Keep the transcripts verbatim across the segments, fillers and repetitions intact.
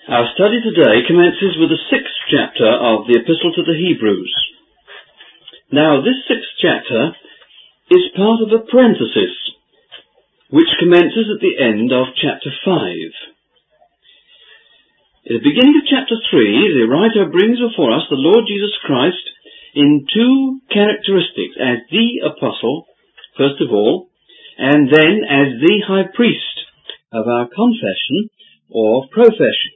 Our study today commences with the sixth chapter of the Epistle to the Hebrews. Now, this sixth chapter is part of a parenthesis, which commences at the end of chapter five. At the beginning of chapter three, the writer brings before us the Lord Jesus Christ in two characteristics, as the apostle, first of all, and then as the high priest of our confession or profession.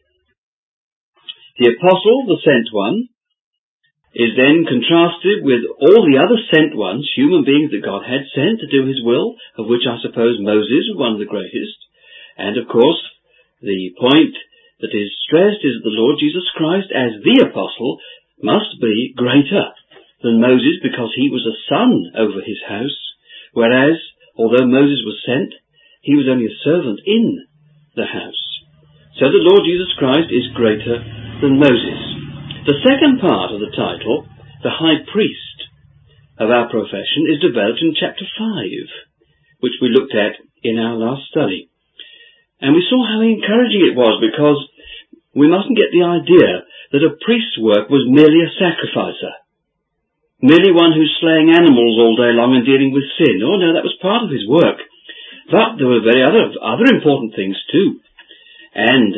The apostle, the sent one, is then contrasted with all the other sent ones, human beings that God had sent to do his will, of which I suppose Moses was one of the greatest. And of course, the point that is stressed is that the Lord Jesus Christ, as the apostle, must be greater than Moses because he was a son over his house, whereas, although Moses was sent, he was only a servant in the house. So the Lord Jesus Christ is greater than Moses. The second part of the title, the high priest of our profession, is developed in chapter five, which we looked at in our last study. And we saw how encouraging it was, because we mustn't get the idea that a priest's work was merely a sacrificer, merely one who's slaying animals all day long and dealing with sin. Oh no, that was part of his work. But there were very other, other important things too. And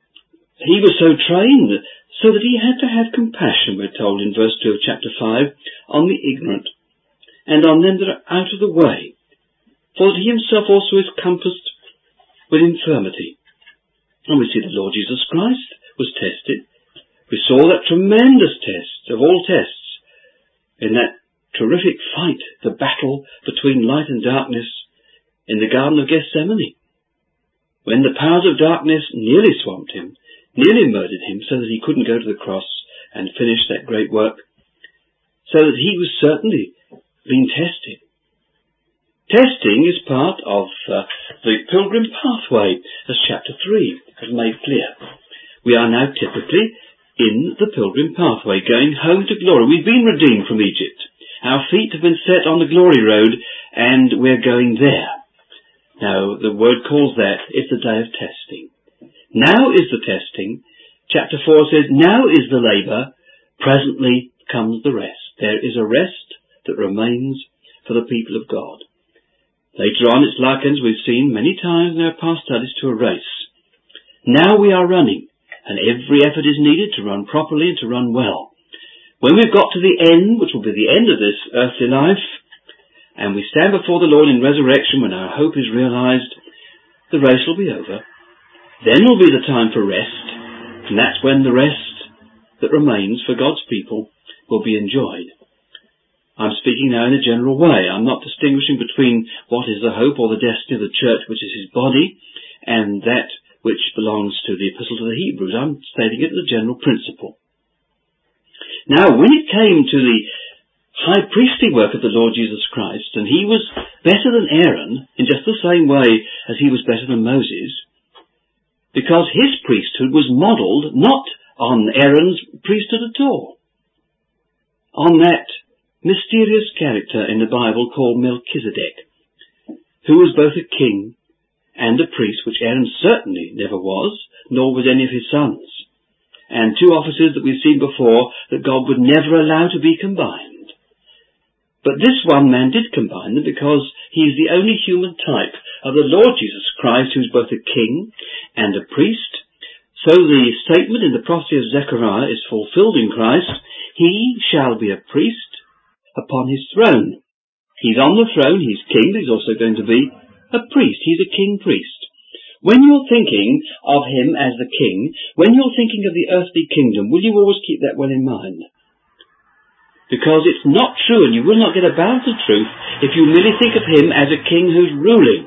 he was so trained so that he had to have compassion, we're told in verse two of chapter five, on the ignorant, and on them that are out of the way, for that he himself also is compassed with infirmity. And we see the Lord Jesus Christ was tested. We saw that tremendous test of all tests in that terrific fight, the battle between light and darkness in the Garden of Gethsemane, when the powers of darkness nearly swamped him, nearly murdered him, so that he couldn't go to the cross and finish that great work, so that he was certainly being tested. Testing is part of uh, the pilgrim pathway, as chapter three has made clear. We are now typically in the pilgrim pathway, going home to glory. We've been redeemed from Egypt. Our feet have been set on the glory road, and we're going there. Now, the word calls that, it's the day of testing. Now is the testing. Chapter four says, now is the labour, presently comes the rest. There is a rest that remains for the people of God. Later on, it's likened, we've seen many times in our past studies, to a race. Now we are running, and every effort is needed to run properly and to run well. When we've got to the end, which will be the end of this earthly life, and we stand before the Lord in resurrection when our hope is realized, the race will be over. Then will be the time for rest, and that's when the rest that remains for God's people will be enjoyed. I'm speaking now in a general way. I'm not distinguishing between what is the hope or the destiny of the church, which is his body, and that which belongs to the Epistle to the Hebrews. I'm stating it as a general principle. Now, when it came to the high priestly work of the Lord Jesus Christ, and he was better than Aaron in just the same way as he was better than Moses, because his priesthood was modelled not on Aaron's priesthood at all, on that mysterious character in the Bible called Melchizedek, who was both a king and a priest, which Aaron certainly never was, nor was any of his sons, and two offices that we've seen before that God would never allow to be combined. But this one man did combine them, because he is the only human type of the Lord Jesus Christ, who is both a king and a priest. So the statement in the prophecy of Zechariah is fulfilled in Christ. He shall be a priest upon his throne. He's on the throne, he's king, but he's also going to be a priest. He's a king priest. When you're thinking of him as the king, when you're thinking of the earthly kingdom, will you always keep that well in mind? Because it's not true, and you will not get a balance of truth if you merely think of him as a king who's ruling.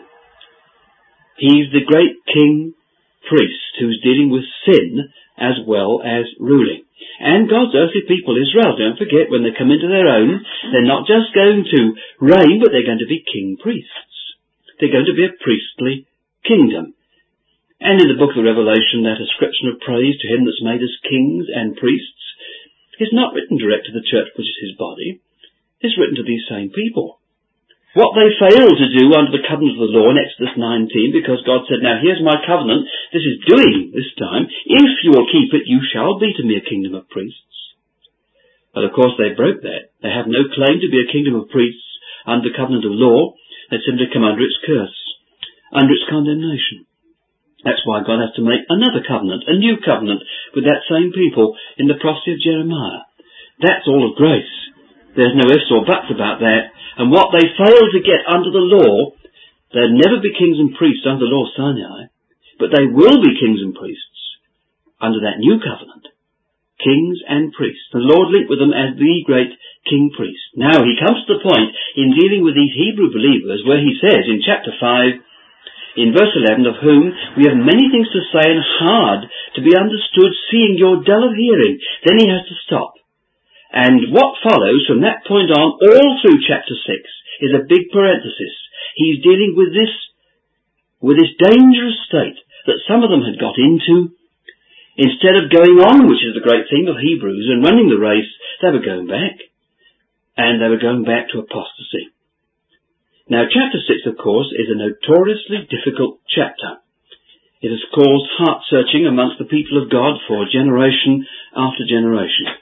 He's the great king priest who's dealing with sin as well as ruling. And God's earthly people, Israel, don't forget, when they come into their own, they're not just going to reign, but they're going to be king priests. They're going to be a priestly kingdom. And in the book of the Revelation, that ascription of praise to him that's made us kings and priests is not written direct to the church, which is his body. It's written to these same people. What they failed to do under the covenant of the law in Exodus nineteen, because God said, now here's my covenant, this is doing this time, if you will keep it, you shall be to me a kingdom of priests. But of course they broke that. They have no claim to be a kingdom of priests under the covenant of law. They simply come under its curse, under its condemnation. That's why God has to make another covenant, a new covenant, with that same people in the prophecy of Jeremiah. That's all of grace. There's no ifs or buts about that. And what they failed to get under the law, they'll never be kings and priests under the law of Sinai, but they will be kings and priests under that new covenant. Kings and priests. The Lord linked with them as the great king priest. Now he comes to the point in dealing with these Hebrew believers where he says in chapter five, in verse eleven, of whom we have many things to say and hard to be understood, seeing you're dull of hearing. Then he has to stop. And what follows from that point on, all through chapter six, is a big parenthesis. He's dealing with this, with this dangerous state that some of them had got into. Instead of going on, which is the great theme of Hebrews, and running the race, they were going back. And they were going back to apostasy. Now chapter six, of course, is a notoriously difficult chapter. It has caused heart-searching amongst the people of God for generation after generation.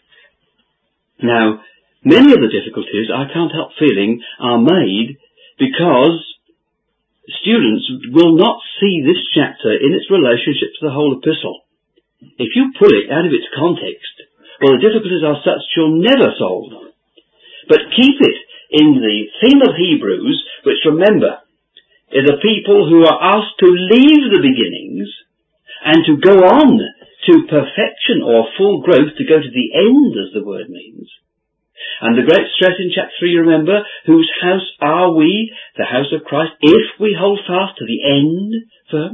Now, many of the difficulties, I can't help feeling, are made because students will not see this chapter in its relationship to the whole epistle. If you pull it out of its context, well, the difficulties are such you'll never solve them. But keep it in the theme of Hebrews, which, remember, is a people who are asked to leave the beginnings and to go on to perfection or full growth, to go to the end, as the word means. And the great stress in chapter three, remember, whose house are we? The house of Christ, if we hold fast to the end firm.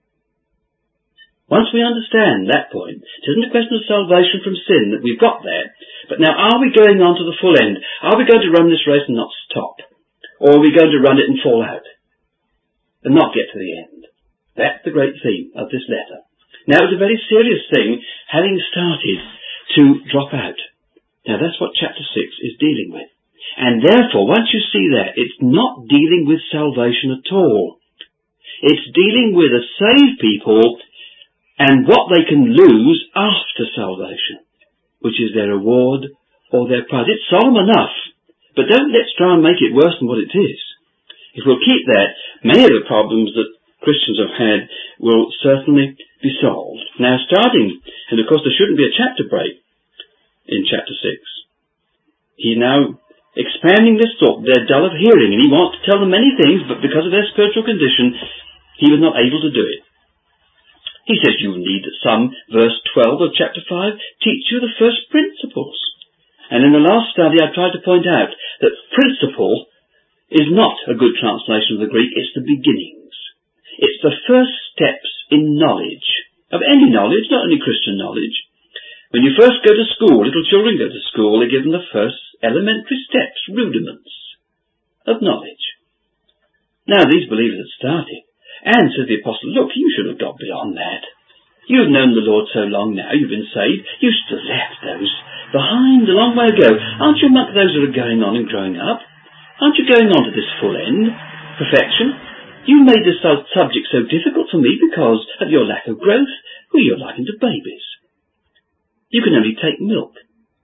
Once we understand that point, it isn't a question of salvation from sin that we've got there, but now are we going on to the full end? Are we going to run this race and not stop? Or are we going to run it and fall out and not get to the end? That's the great theme of this letter. Now, it was a very serious thing having started to drop out. Now, that's what chapter six is dealing with. And therefore, once you see that, it's not dealing with salvation at all. It's dealing with a saved people and what they can lose after salvation, which is their reward or their prize. It's solemn enough, but don't let's try and make it worse than what it is. If we'll keep that, many of the problems that Christians have had will certainly be solved. Now starting, and of course there shouldn't be a chapter break in chapter six. He's now expanding this thought. They're dull of hearing, and he wants to tell them many things, but because of their spiritual condition, he was not able to do it. He says you need that some, verse twelve of chapter five, teach you the first principles. And in the last study I tried to point out that principle is not a good translation of the Greek, it's the beginnings. It's the first steps in knowledge, of any knowledge, not only Christian knowledge. When you first go to school, little children go to school, they're given the first elementary steps, rudiments of knowledge. Now these believers had started, and said the apostle, look, you should have got beyond that. You've known the Lord so long now, you've been saved, you still left those behind a long way ago. Aren't you among those that are going on and growing up? Aren't you going on to this full end, perfection? You made this subject so difficult for me because of your lack of growth. Well, you're likened to babies. You can only take milk.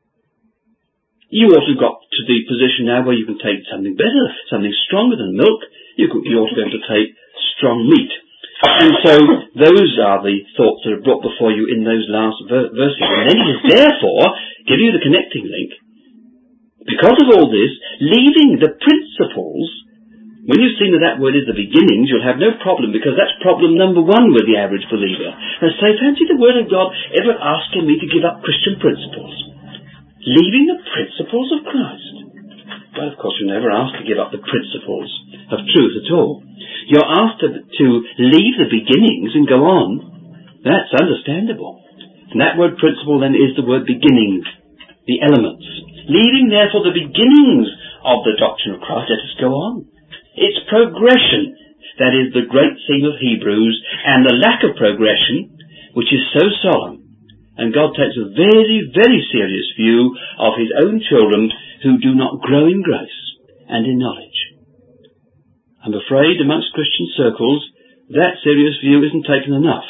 You ought to have got to the position now where you can take something better, something stronger than milk. You, could, you ought to be able to take strong meat. And so those are the thoughts that are brought before you in those last ver- verses. And then he is therefore giving you the connecting link. Because of all this, leaving the principles. When you've seen that that word is the beginnings, you'll have no problem, because that's problem number one with the average believer. And say, fancy the Word of God ever asking me to give up Christian principles? Leaving the principles of Christ. Well, of course, you're never asked to give up the principles of truth at all. You're asked to, to leave the beginnings and go on. That's understandable. And that word principle then is the word beginnings, the elements. Leaving, therefore, the beginnings of the doctrine of Christ, let us go on. It's progression that is the great theme of Hebrews, and the lack of progression, which is so solemn. And God takes a very, very serious view of his own children who do not grow in grace and in knowledge. I'm afraid amongst Christian circles that serious view isn't taken enough.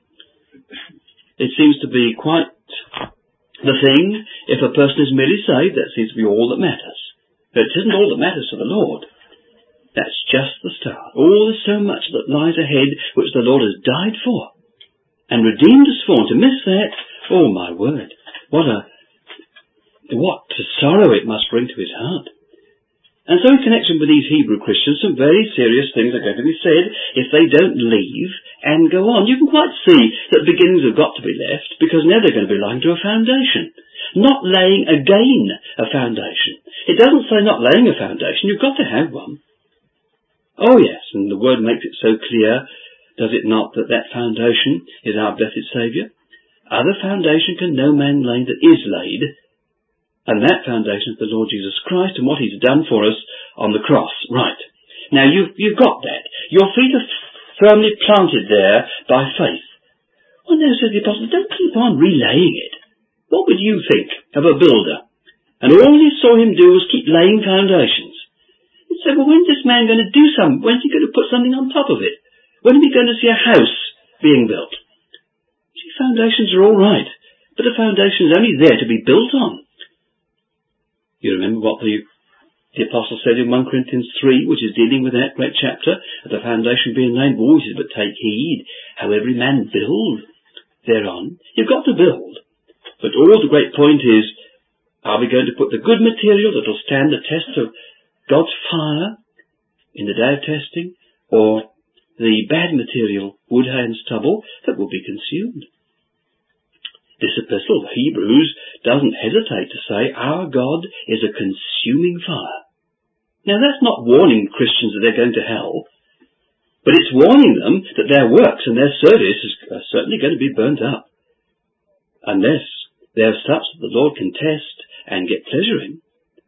It seems to be quite the thing. If a person is merely saved, that seems to be all that matters. But it isn't all that matters to the Lord. That's just the start. Oh, there's so much that lies ahead which the Lord has died for and redeemed us for. And to miss that, oh my word, what a what a sorrow it must bring to his heart. And so in connection with these Hebrew Christians, some very serious things are going to be said if they don't leave and go on. You can quite see that beginnings have got to be left, because now they're going to be lying to a foundation. Not laying again a foundation. It doesn't say not laying a foundation. You've got to have one. Oh yes, and the word makes it so clear, does it not, that that foundation is our blessed Saviour? Other foundation can no man lay that is laid, and that foundation is the Lord Jesus Christ and what he's done for us on the cross. Right. Now you've, you've got that. Your feet are firmly planted there by faith. Well, no, says the Apostle, don't keep on relaying it. What would you think of a builder? And all you saw him do was keep laying foundations. You'd say, well, when's this man going to do something? When's he going to put something on top of it? When are we going to see a house being built? See, foundations are all right, but the foundation is only there to be built on. You remember what the, the Apostle said in First Corinthians three, which is dealing with that great chapter, of the foundation being laid. Oh, he says, but take heed how every man build thereon. You've got to build. But all the great point is, are we going to put the good material that will stand the test of God's fire in the day of testing, or the bad material, wood, hay and stubble, that will be consumed? This epistle of Hebrews doesn't hesitate to say our God is a consuming fire. Now that's not warning Christians that they're going to hell, but it's warning them that their works and their service is certainly going to be burnt up, unless they're such that the Lord can test and get pleasure in.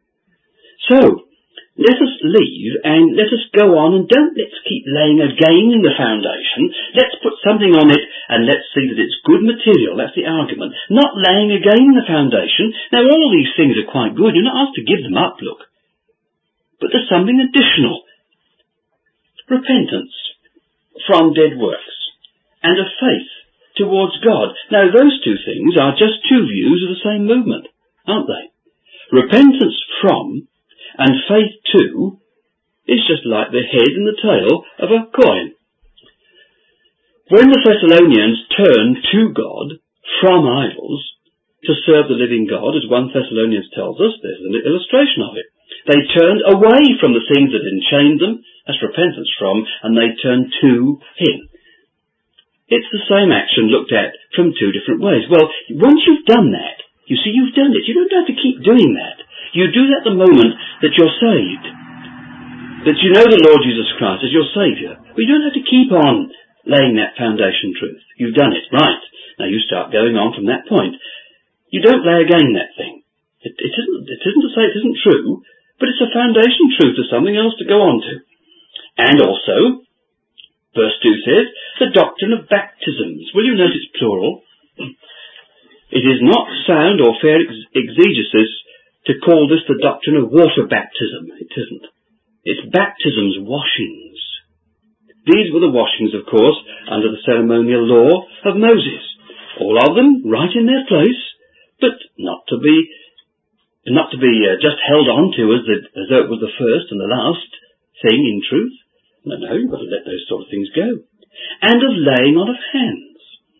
So, let us leave and let us go on, and don't let's keep laying again the foundation. Let's put something on it and let's see that it's good material. That's the argument. Not laying again the foundation. Now all these things are quite good. You're not asked to give them up, look. But there's something additional. Repentance from dead works and a faith towards God. Now those two things are just two views of the same movement, aren't they? Repentance from and faith to is just like the head and the tail of a coin. When the Thessalonians turned to God from idols to serve the living God, as First Thessalonians tells us, there's an illustration of it. They turned away from the things that enchained them, that's repentance from, and they turned to Him. It's the same action looked at from two different ways. Well, once you've done that, you see, you've done it. You don't have to keep doing that. You do that the moment that you're saved. That you know the Lord Jesus Christ as your Saviour. But you don't have to keep on laying that foundation truth. You've done it, right. Now you start going on from that point. You don't lay again that thing. It, it, isn't, it isn't to say it isn't true, but it's a foundation truth to something else to go on to. And also, verse two says, the doctrine of baptisms. Will you notice plural? It is not sound or fair ex- exegesis to call this the doctrine of water baptism. It isn't. It's baptisms, washings. These were the washings, of course, under the ceremonial law of Moses. All of them right in their place, but not to be not to be uh, just held on to as, the, as though it was the first and the last thing in truth. No, no, you've got to let those sort of things go. And of laying on of hands.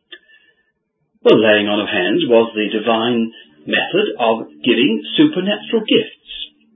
Well, laying on of hands was the divine method of giving supernatural gifts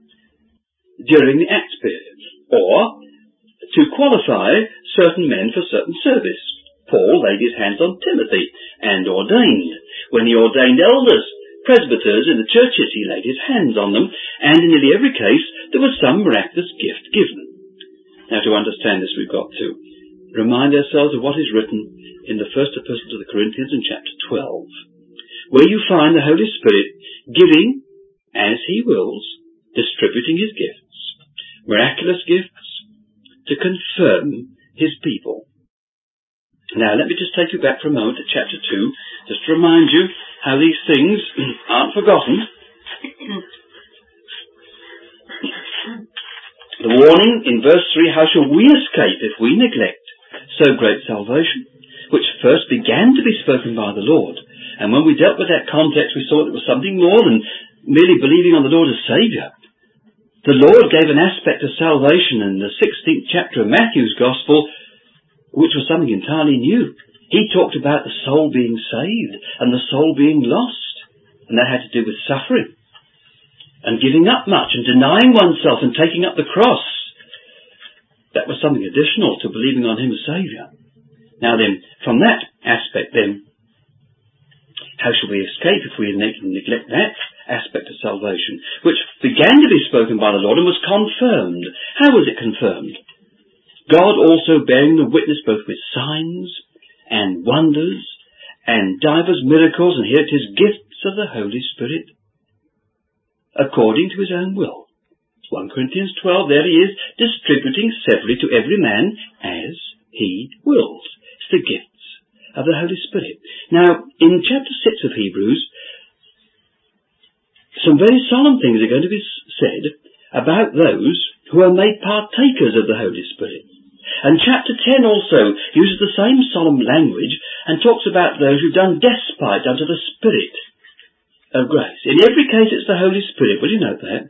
during the Acts period, or to qualify certain men for certain service. Paul laid his hands on Timothy and ordained. When he ordained elders, presbyters in the churches, he laid his hands on them, and in nearly every case there was some miraculous gift given. Now, to understand this, we've got to remind ourselves of what is written in the first epistle to the Corinthians in chapter twelve, where you find the Holy Spirit giving as He wills, distributing His gifts, miraculous gifts, to confirm His people. Now, let me just take you back for a moment to chapter two, just to remind you how these things aren't forgotten. The warning in verse three, how shall we escape if we neglect so great salvation, which first began to be spoken by the Lord? And when we dealt with that context, we saw it was something more than merely believing on the Lord as Saviour. The Lord gave an aspect of salvation in the sixteenth chapter of Matthew's Gospel, which was something entirely new. He talked about the soul being saved and the soul being lost, and that had to do with suffering and giving up much and denying oneself and taking up the cross. That was something additional to believing on Him as Saviour. Now then, from that aspect then, how shall we escape if we neglect that aspect of salvation, which began to be spoken by the Lord and was confirmed? How was it confirmed? God also bearing the witness both with signs and wonders and divers miracles, and here it is, gifts of the Holy Spirit, according to His own will. First Corinthians twelve, there He is, distributing severally to every man as He wills. It's the gifts of the Holy Spirit. Now, in chapter six of Hebrews, some very solemn things are going to be said about those who are made partakers of the Holy Spirit. And chapter ten also uses the same solemn language and talks about those who've done despite unto the Spirit of grace. In every case it's the Holy Spirit. Will you note that?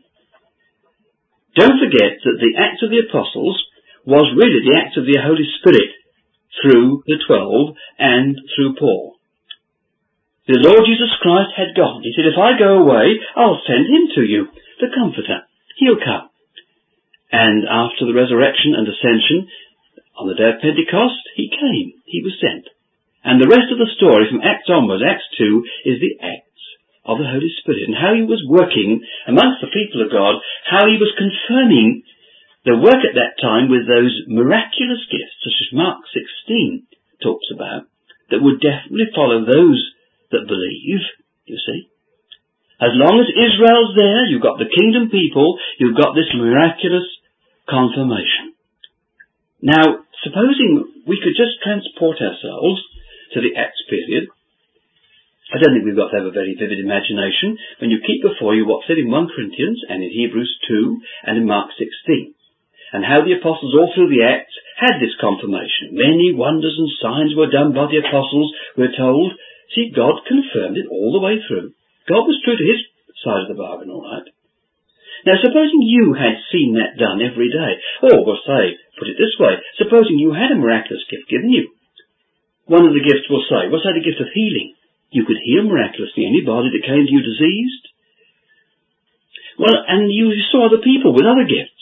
Don't forget that the Acts of the Apostles was really the Acts of the Holy Spirit through the twelve and through Paul. The Lord Jesus Christ had gone. He said, if I go away, I'll send Him to you, the Comforter. He'll come. And after the resurrection and ascension, on the day of Pentecost, He came. He was sent. And the rest of the story from Acts onwards, Acts two, is the Acts of the Holy Spirit, and how He was working amongst the people of God, how He was confirming the work at that time with those miraculous gifts, such as Mark sixteen talks about, that would definitely follow those that believe, you see. As long as Israel's there, you've got the kingdom people, you've got this miraculous confirmation. Now, supposing we could just transport ourselves to the Acts period, I don't think we've got to have a very vivid imagination when you keep before you what's said in First Corinthians and in Hebrews two and in Mark sixteen, and how the apostles all through the Acts had this confirmation. Many wonders and signs were done by the apostles, we're told. See, God confirmed it all the way through. God was true to His side of the bargain, all right. Now, supposing you had seen that done every day, or we'll say, put it this way, supposing you had a miraculous gift given you. One of the gifts we'll say, we'll say the gift of healing. You could heal miraculously anybody that came to you diseased. Well, and you saw other people with other gifts.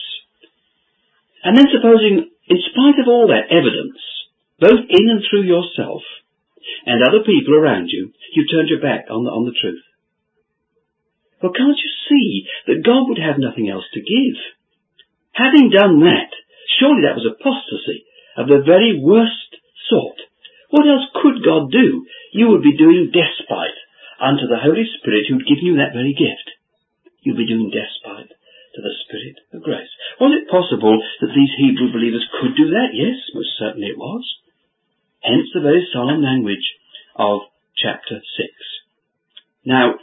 And then supposing, in spite of all that evidence, both in and through yourself and other people around you, you turned your back on the, on the truth. Well, can't you see that God would have nothing else to give? Having done that, surely that was apostasy of the very worst sort. What else could God do? You would be doing despite unto the Holy Spirit who'd given you that very gift. You'd be doing despite to the Spirit of grace. Was it possible that these Hebrew believers could do that? Yes, most certainly it was. Hence the very solemn language of chapter six. Now,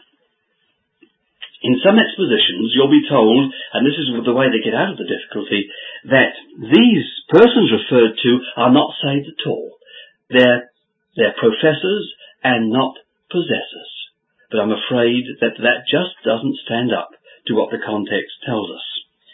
in some expositions, you'll be told, and this is the way they get out of the difficulty, that these persons referred to are not saved at all. They're, they're professors and not possessors. But I'm afraid that that just doesn't stand up to what the context tells us.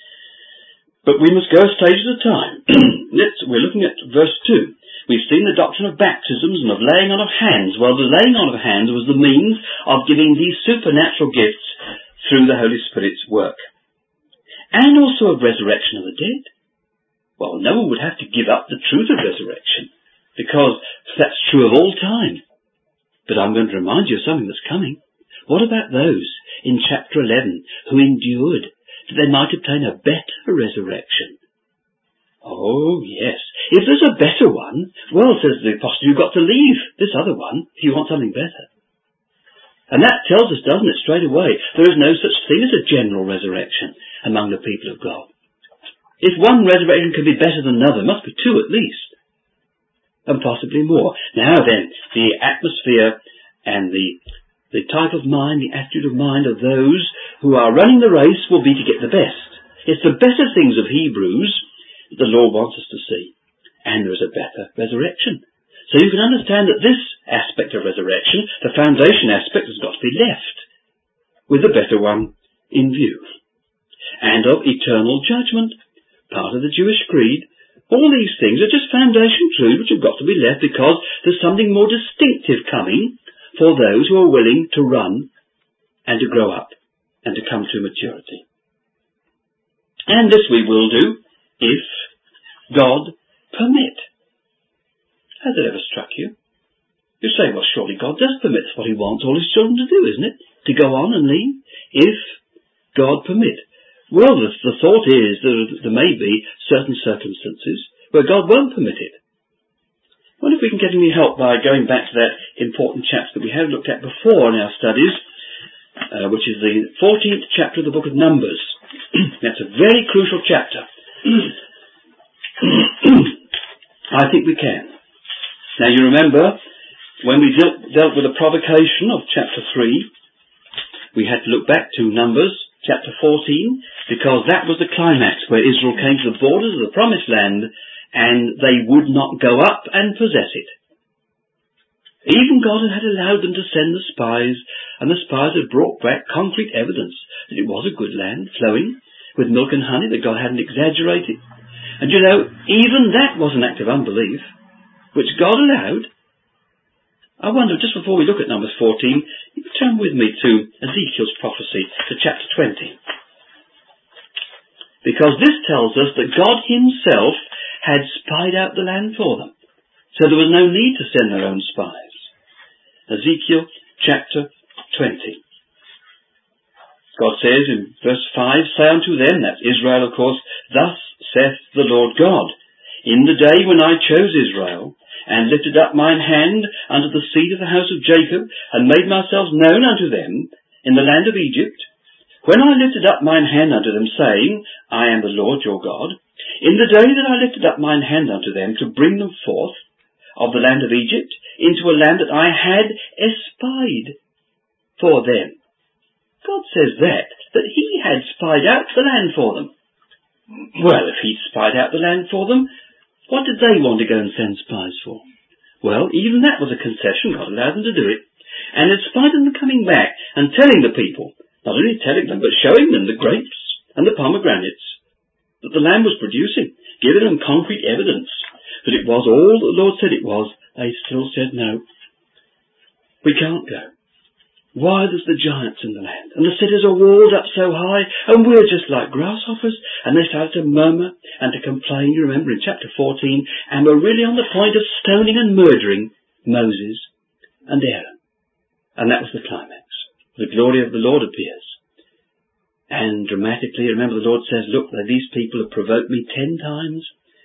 But we must go a stage at a time. Let's, we're looking at verse two. We've seen the doctrine of baptisms and of laying on of hands. Well, the laying on of hands was the means of giving these supernatural gifts through the Holy Spirit's work. And also of resurrection of the dead. Well, no one would have to give up the truth of resurrection, because that's true of all time. But I'm going to remind you of something that's coming. What about those in chapter eleven who endured that they might obtain a better resurrection? Oh, yes. If there's a better one, well, says the apostle, you've got to leave this other one if you want something better. And that tells us, doesn't it, straight away, there is no such thing as a general resurrection among the people of God. If one resurrection can be better than another, there must be two at least, and possibly more. Now then, the atmosphere and the the type of mind, the attitude of mind of those who are running the race will be to get the best. It's the better things of Hebrews that the Lord wants us to see. And there is a better resurrection. So you can understand that this aspect of resurrection, the foundation aspect, has got to be left with the better one in view. And of eternal judgment, part of the Jewish creed. All these things are just foundation truths which have got to be left because there's something more distinctive coming for those who are willing to run and to grow up and to come to maturity. And this we will do if God permit. Has it ever struck you? You say, well, surely God does permit. That's what he wants all his children to do, isn't it? To go on and leave, if God permit. Well, the, the thought is that there may be certain circumstances where God won't permit it. I wonder if we can get any help by going back to that important chapter that we have looked at before in our studies, uh, which is the fourteenth chapter of the book of Numbers. That's a very crucial chapter. I think we can. Now you remember, when we dealt, dealt with the provocation of chapter three, we had to look back to Numbers chapter fourteen, because that was the climax where Israel came to the borders of the promised land and they would not go up and possess it. Even God had allowed them to send the spies, and the spies had brought back concrete evidence that it was a good land, flowing with milk and honey, that God hadn't exaggerated. And you know, even that was an act of unbelief, which God allowed. I wonder, just before we look at Numbers fourteen, you could turn with me to Ezekiel's prophecy, to chapter twenty. Because this tells us that God himself had spied out the land for them. So there was no need to send their own spies. Ezekiel chapter twenty. God says in verse five, say unto them, that's Israel of course, thus saith the Lord God, in the day when I chose Israel, and lifted up mine hand unto the seed of the house of Jacob, and made myself known unto them in the land of Egypt, when I lifted up mine hand unto them, saying, I am the Lord your God, in the day that I lifted up mine hand unto them to bring them forth of the land of Egypt into a land that I had espied for them. God says that, that he had spied out the land for them. Well, if he'd spied out the land for them, what did they want to go and send spies for? Well, even that was a concession. God allowed them to do it. And in spite of them coming back and telling the people, not only telling them, but showing them the grapes and the pomegranates that the land was producing, giving them concrete evidence that it was all that the Lord said it was, they still said, no, we can't go. Why, there's the giants in the land, and the cities are walled up so high, and we're just like grasshoppers. And they started to murmur and to complain, you remember in chapter fourteen, and were really on the point of stoning and murdering Moses and Aaron. And that was the climax. The glory of the Lord appears. And dramatically, remember the Lord says, look, these people have provoked me ten times.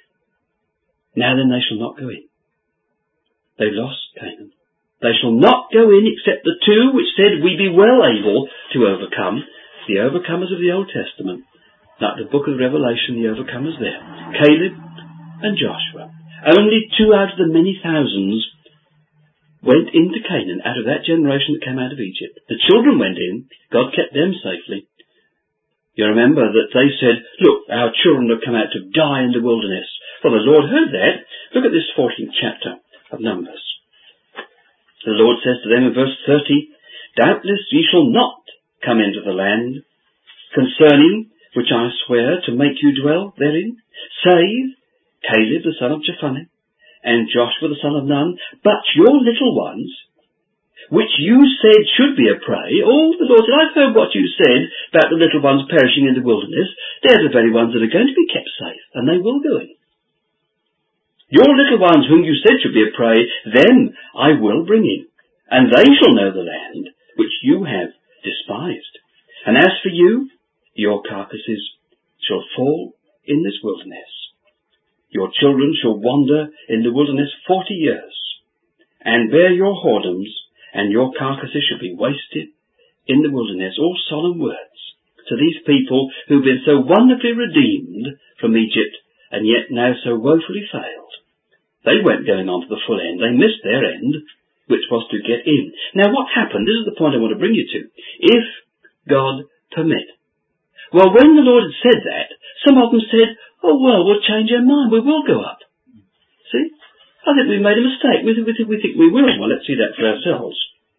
Now then they shall not go in. They lost Canaan. They shall not go in except the two which said we be well able to overcome, the overcomers of the Old Testament, like the book of Revelation, the overcomers there, Caleb and Joshua. Only two out of the many thousands went into Canaan out of that generation that came out of Egypt. The children went in, God kept them safely. You remember that they said, look, our children have come out to die in the wilderness. Well, the Lord heard that. Look at this fourteenth chapter of Numbers. The Lord says to them in verse thirty, doubtless ye shall not come into the land, concerning which I swear to make you dwell therein, save Caleb the son of Jephunneh, and Joshua the son of Nun, but your little ones, which you said should be a prey. Oh, the Lord said, I've heard what you said about the little ones perishing in the wilderness. They're the very ones that are going to be kept safe, and they will go in. Your little ones whom you said should be a prey, them I will bring in, and they shall know the land which you have despised. And as for you, your carcasses shall fall in this wilderness. Your children shall wander in the wilderness forty years, and bear your whoredoms, and your carcasses shall be wasted in the wilderness. All solemn words to these people who've been so wonderfully redeemed from Egypt, and yet now so woefully failed. They weren't going on to the full end. They missed their end, which was to get in. Now what happened? This is the point I want to bring you to. If God permit. Well, when the Lord had said that, Some of them said, oh well, we'll change our mind, we will go up. See? I think we made a mistake. We, we, we think we will. Well, let's see that for ourselves.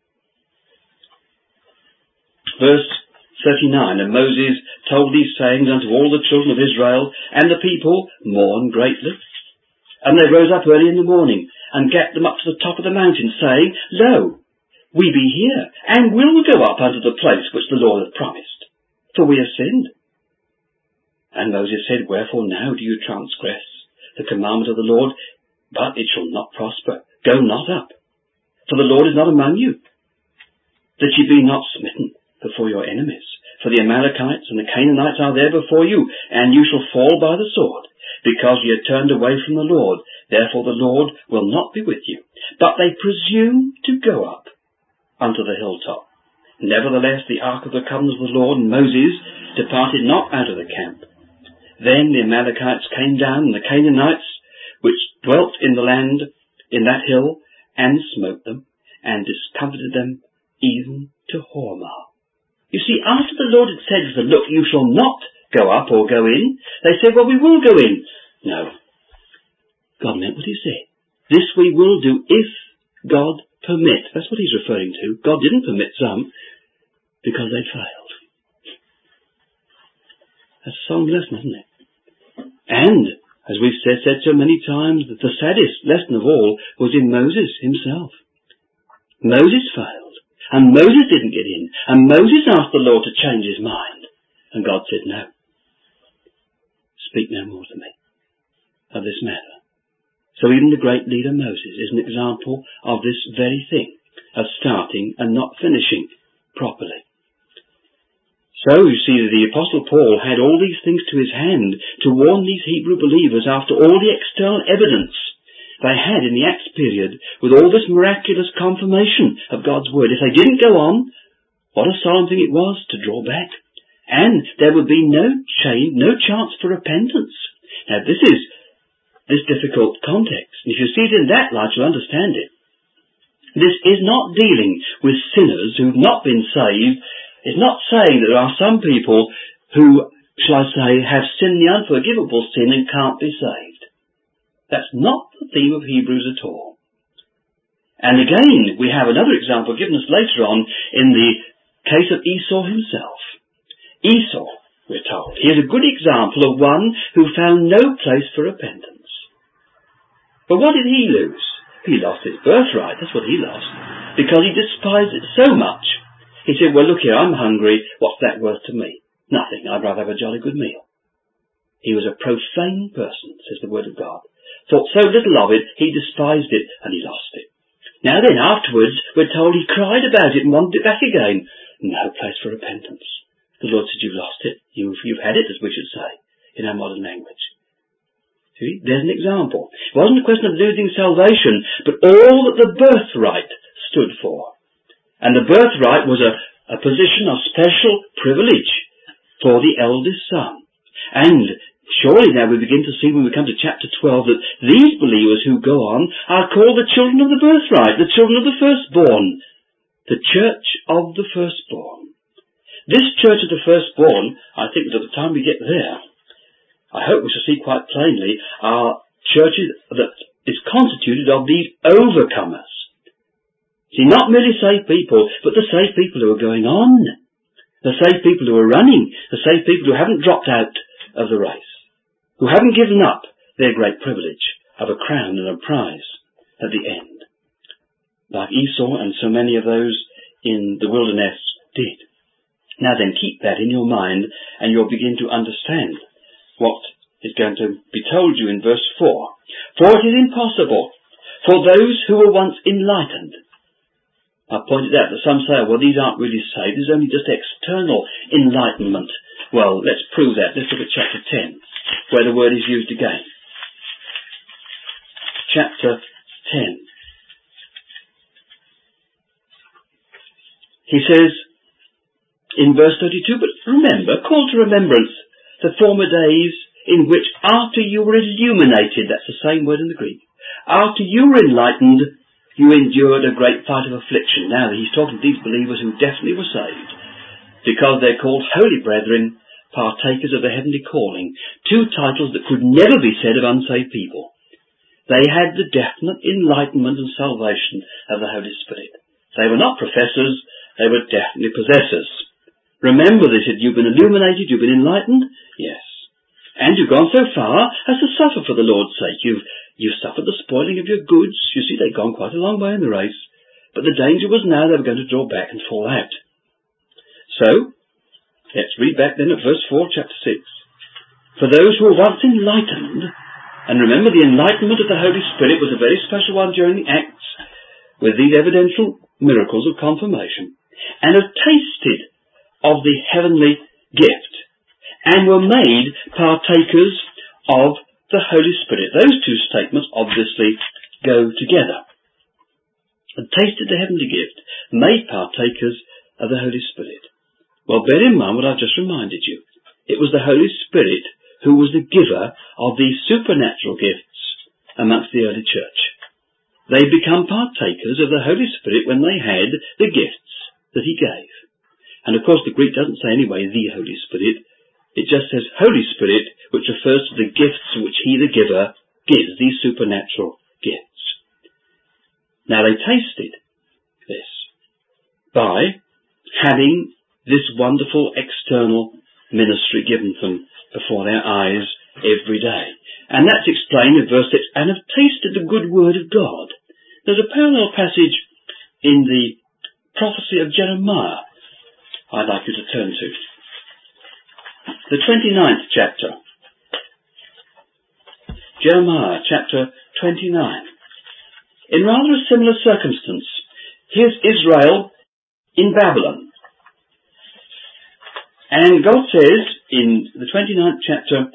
Verse thirty-nine, and Moses told these sayings unto all the children of Israel, and the people mourned greatly. And they rose up early in the morning, and gat them up to the top of the mountain, saying, Lo, we be here, and will go up unto the place which the Lord hath promised, for we have sinned. And Moses said, Wherefore now do you transgress the commandment of the Lord? But it shall not prosper. Go not up, for the Lord is not among you, that ye be not smitten before your enemies. For the Amalekites and the Canaanites are there before you, and you shall fall by the sword, because ye are turned away from the Lord. Therefore the Lord will not be with you. But they presume to go up unto the hilltop. Nevertheless the ark of the covenant of the Lord and Moses departed not out of the camp. Then the Amalekites came down, and the Canaanites, which dwelt in the land in that hill, and smote them, and discomfited them even to Hormah. You see, after the Lord had said to them, Look, you shall not go up or go in, they said, Well, we will go in. No. God meant what he said. This we will do if God permit. That's what he's referring to. God didn't permit some because they failed. That's a solemn lesson, isn't it? And, as we've said, said so many times, that the saddest lesson of all was in Moses himself. Moses failed, and Moses didn't get in, and Moses asked the Lord to change his mind, and God said, No. Speak no more to me of this matter. So even the great leader Moses is an example of this very thing, of starting and not finishing properly. So you see that the Apostle Paul had all these things to his hand to warn these Hebrew believers after all the external evidence they had in the Acts period, with all this miraculous confirmation of God's word. If they didn't go on, what a solemn thing it was to draw back. And there would be no change, no chance for repentance. Now this is this difficult context. If you see it in that light, you'll understand it. This is not dealing with sinners who've not been saved. It's not saying that there are some people who, shall I say, have sinned the unforgivable sin and can't be saved. That's not the theme of Hebrews at all. And again, we have another example given us later on in the case of Esau himself. Esau, we're told, he is a good example of one who found no place for repentance. But what did he lose? He lost his birthright, that's what he lost, because he despised it so much. He said, well, look here, I'm hungry. What's that worth to me? Nothing. I'd rather have a jolly good meal. He was a profane person, says the Word of God. Thought so little of it, he despised it, and he lost it. Now then, afterwards, we're told he cried about it and wanted it back again. No place for repentance. The Lord said, you've lost it. You've, you've had it, as we should say, in our modern language. See, there's an example. It wasn't a question of losing salvation, but all that the birthright stood for. And the birthright was a, a position of special privilege for the eldest son. And surely now we begin to see when we come to chapter twelve that these believers who go on are called the children of the birthright, the children of the firstborn, the church of the firstborn. This church of the firstborn, I think that at the time we get there, I hope we shall see quite plainly, are churches that is constituted of these overcomers. See, not merely saved people, but the saved people who are going on. The saved people who are running. The saved people who haven't dropped out of the race. Who haven't given up their great privilege of a crown and a prize at the end. Like Esau and so many of those in the wilderness did. Now then, keep that in your mind and you'll begin to understand what is going to be told you in verse four. For it is impossible for those who were once enlightened. I pointed out that some say, well, these aren't really saved. There's only just external enlightenment. Well, let's prove that. Let's look at chapter ten, where the word is used again. Chapter ten. He says in verse thirty-two, but remember, call to remembrance the former days in which after you were illuminated, that's the same word in the Greek, after you were enlightened, you endured a great fight of affliction. Now, he's talking to these believers who definitely were saved, because they're called holy brethren, partakers of the heavenly calling, two titles that could never be said of unsaved people. They had the definite enlightenment and salvation of the Holy Spirit. They were not professors, they were definitely possessors. Remember, they said, you've been illuminated, you've been enlightened? Yes. And you've gone so far as to suffer for the Lord's sake. You've, you've suffered the spoiling of your goods. You see, they'd gone quite a long way in the race. But the danger was now they were going to draw back and fall out. So, let's read back then at verse four, chapter six. For those who were once enlightened, and remember, the enlightenment of the Holy Spirit was a very special one during the Acts, with these evidential miracles of confirmation, and have tasted of the heavenly gift, and were made partakers of the Holy Spirit. Those two statements obviously go together. And tasted the heavenly gift, made partakers of the Holy Spirit. Well, bear in mind what I've just reminded you. It was the Holy Spirit who was the giver of these supernatural gifts amongst the early church. They become partakers of the Holy Spirit when they had the gifts that he gave. And of course the Greek doesn't say anyway the Holy Spirit. It just says Holy Spirit, which refers to the gifts which he, the giver, gives, these supernatural gifts. Now they tasted this by having this wonderful external ministry given them before their eyes every day. And that's explained in verse six, and have tasted the good word of God. There's a parallel passage in the prophecy of Jeremiah I'd like you to turn to. The twenty-ninth chapter. Jeremiah chapter twenty-nine. In rather a similar circumstance, here's Israel in Babylon. And God says in the twenty-ninth chapter,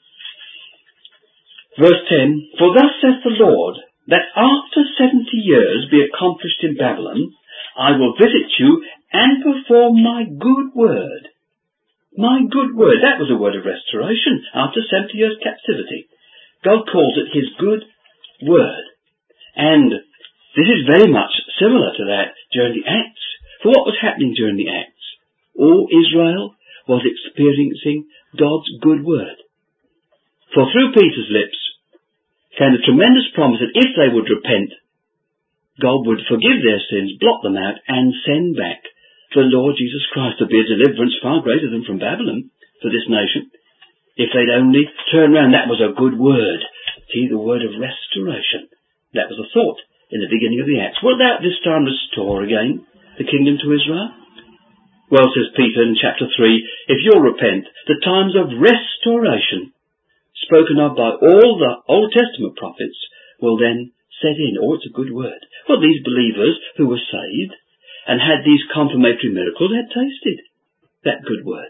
verse ten, for thus saith the Lord, that after seventy years be accomplished in Babylon, I will visit you and perform my good word. My good word. That was a word of restoration after seventy years captivity. God calls it his good word. And this is very much similar to that during the Acts. For what was happening during the Acts? All Israel was experiencing God's good word. For through Peter's lips came the tremendous promise that if they would repent, God would forgive their sins, blot them out, and send back the Lord Jesus Christ. There'd be a deliverance far greater than from Babylon for this nation, if they'd only turn round. That was a good word. See, the word of restoration. That was a thought in the beginning of the Acts. Will thou this time restore again the kingdom to Israel? Well, says Peter in chapter three, if you'll repent, the times of restoration spoken of by all the Old Testament prophets will then set in. Oh, it's a good word. Well, these believers who were saved and had these confirmatory miracles had tasted that good word.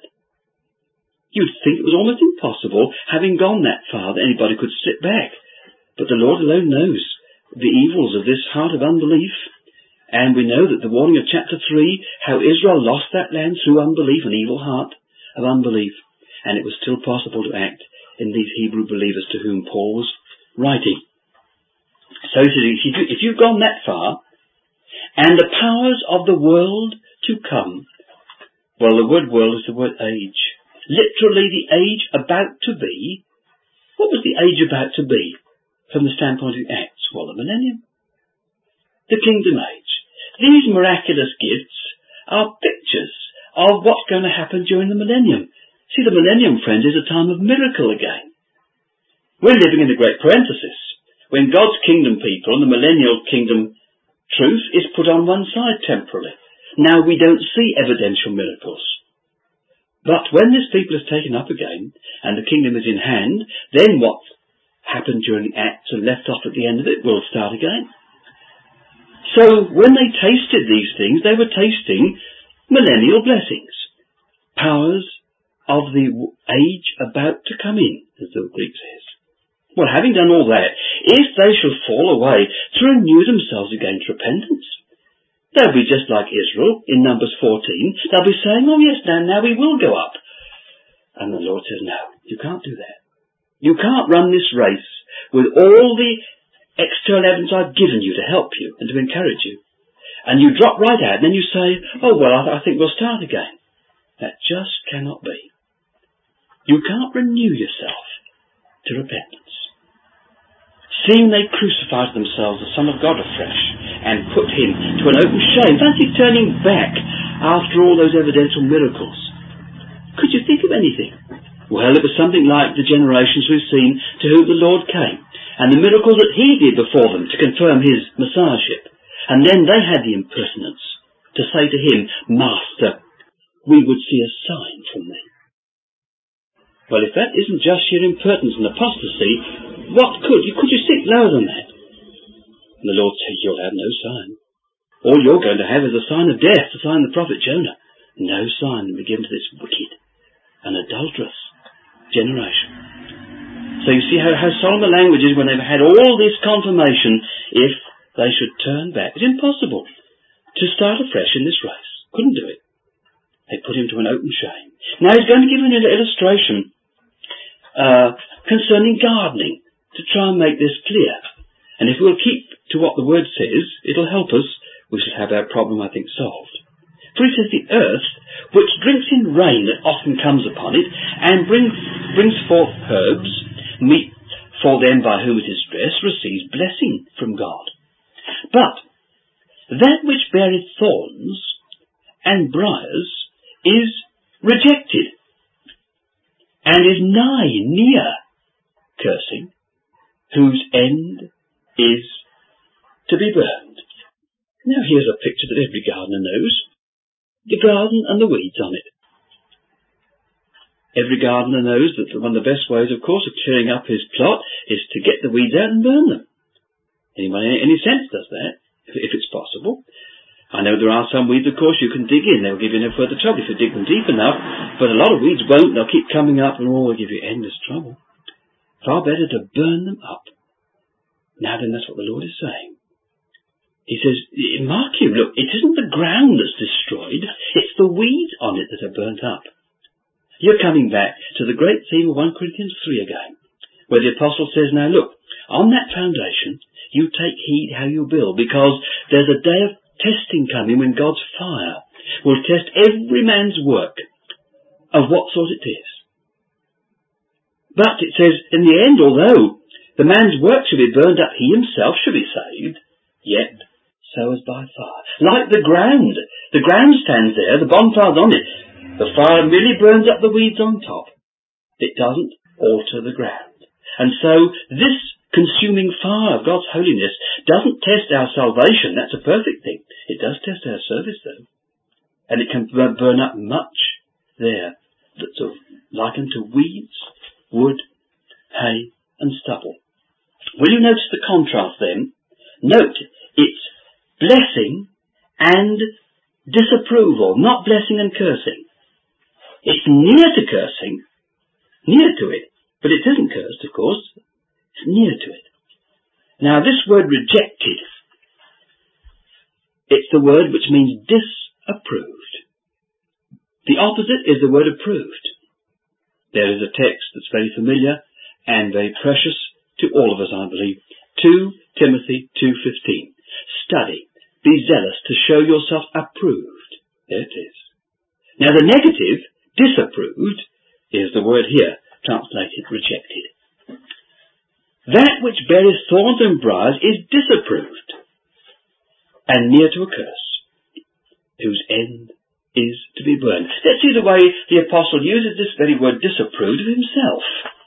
You'd think it was almost impossible, having gone that far, that anybody could sit back. But the Lord alone knows the evils of this heart of unbelief. And we know that the warning of chapter three, how Israel lost that land through unbelief, an evil heart of unbelief. And it was still possible to act in these Hebrew believers to whom Paul was writing. So he says, if you've gone that far, and the powers of the world to come, well, the word world is the word age. Literally the age about to be. What was the age about to be from the standpoint of the Acts? Well, the millennium. The kingdom age. These miraculous gifts are pictures of what's going to happen during the millennium. See, the millennium, friends, is a time of miracle again. We're living in the great parenthesis, when God's kingdom people and the millennial kingdom truth is put on one side temporarily. Now we don't see evidential miracles. But when this people is taken up again, and the kingdom is in hand, then what happened during the Acts and left off at the end of it will start again. So when they tasted these things, they were tasting millennial blessings, powers of the age about to come in, as the Greek says. Well, having done all that, if they shall fall away to renew themselves again to repentance, they'll be just like Israel in Numbers fourteen. They'll be saying, oh yes, now, now we will go up. And the Lord says, no, you can't do that. You can't run this race with all the external evidence I've given you to help you and to encourage you. And you drop right out and then you say, oh well, I, I think we'll start again. That just cannot be. You can't renew yourself to repentance. Seeing they crucified themselves the Son of God afresh and put him to an open shame. Fancy turning back after all those evidential miracles. Could you think of anything? Well, it was something like the generations we've seen to whom the Lord came, and the miracles that he did before them to confirm his messiahship. And then they had the impertinence to say to him, Master, we would see a sign from thee. Well, if that isn't just sheer impertinence and apostasy, what could you, could you sink lower than that? And the Lord said, you'll have no sign. All you're going to have is a sign of death, the sign of the prophet Jonah. No sign will be given to this wicked and adulterous generation. So you see how, how solemn the language is when they've had all this confirmation. If they should turn back, it's impossible to start afresh in this race. Couldn't do it. They put him to an open shame. Now he's going to give an illustration uh, concerning gardening to try and make this clear. And if we'll keep to what the word says, it'll help us. We should have our problem, I think, solved. For it says the earth, which drinks in rain that often comes upon it, and brings, brings forth herbs, meat for them by whom it is dressed, receives blessing from God. But that which beareth thorns and briars is rejected, and is nigh near cursing, whose end is to be burned. Now here's a picture that every gardener knows. The garden and the weeds on it. Every gardener knows that one of the best ways, of course, of clearing up his plot is to get the weeds out and burn them. Anyone in any sense does that, if it's possible. I know there are some weeds, of course, you can dig in. They'll give you no further trouble if you dig them deep enough. But a lot of weeds won't. They'll keep coming up and all will give you endless trouble. Far better to burn them up. Now then, that's what the Lord is saying. He says, mark you, look, it isn't the ground that's destroyed. It's the weeds on it that are burnt up. You're coming back to the great theme of First Corinthians three again, where the apostle says, now look, on that foundation, you take heed how you build, because there's a day of testing coming when God's fire will test every man's work of what sort it is. But it says, in the end, although the man's work shall be burned up, he himself shall be saved, yet so as by fire. Like the ground. The ground stands there, the bonfire's on it. The fire merely burns up the weeds on top. It doesn't alter the ground. And so this consuming fire of God's holiness doesn't test our salvation. That's a perfect thing. It does test our service, though. And it can burn up much there that's of, likened to weeds, wood, hay, and stubble. Will you notice the contrast then? Note, it's blessing and disapproval, not blessing and cursing. It's near to cursing, near to it, but it isn't cursed, of course. It's near to it. Now, this word rejected, it's the word which means disapproved. The opposite is the word approved. There is a text that's very familiar and very precious to all of us, I believe. Second Timothy two fifteen. Study, be zealous to show yourself approved. There it is. Now the negative, disapproved, is the word here, translated rejected. That which beareth thorns and briars is disapproved, and near to a curse, whose end is to be burned. Let's see the way the apostle uses this very word disapproved of himself.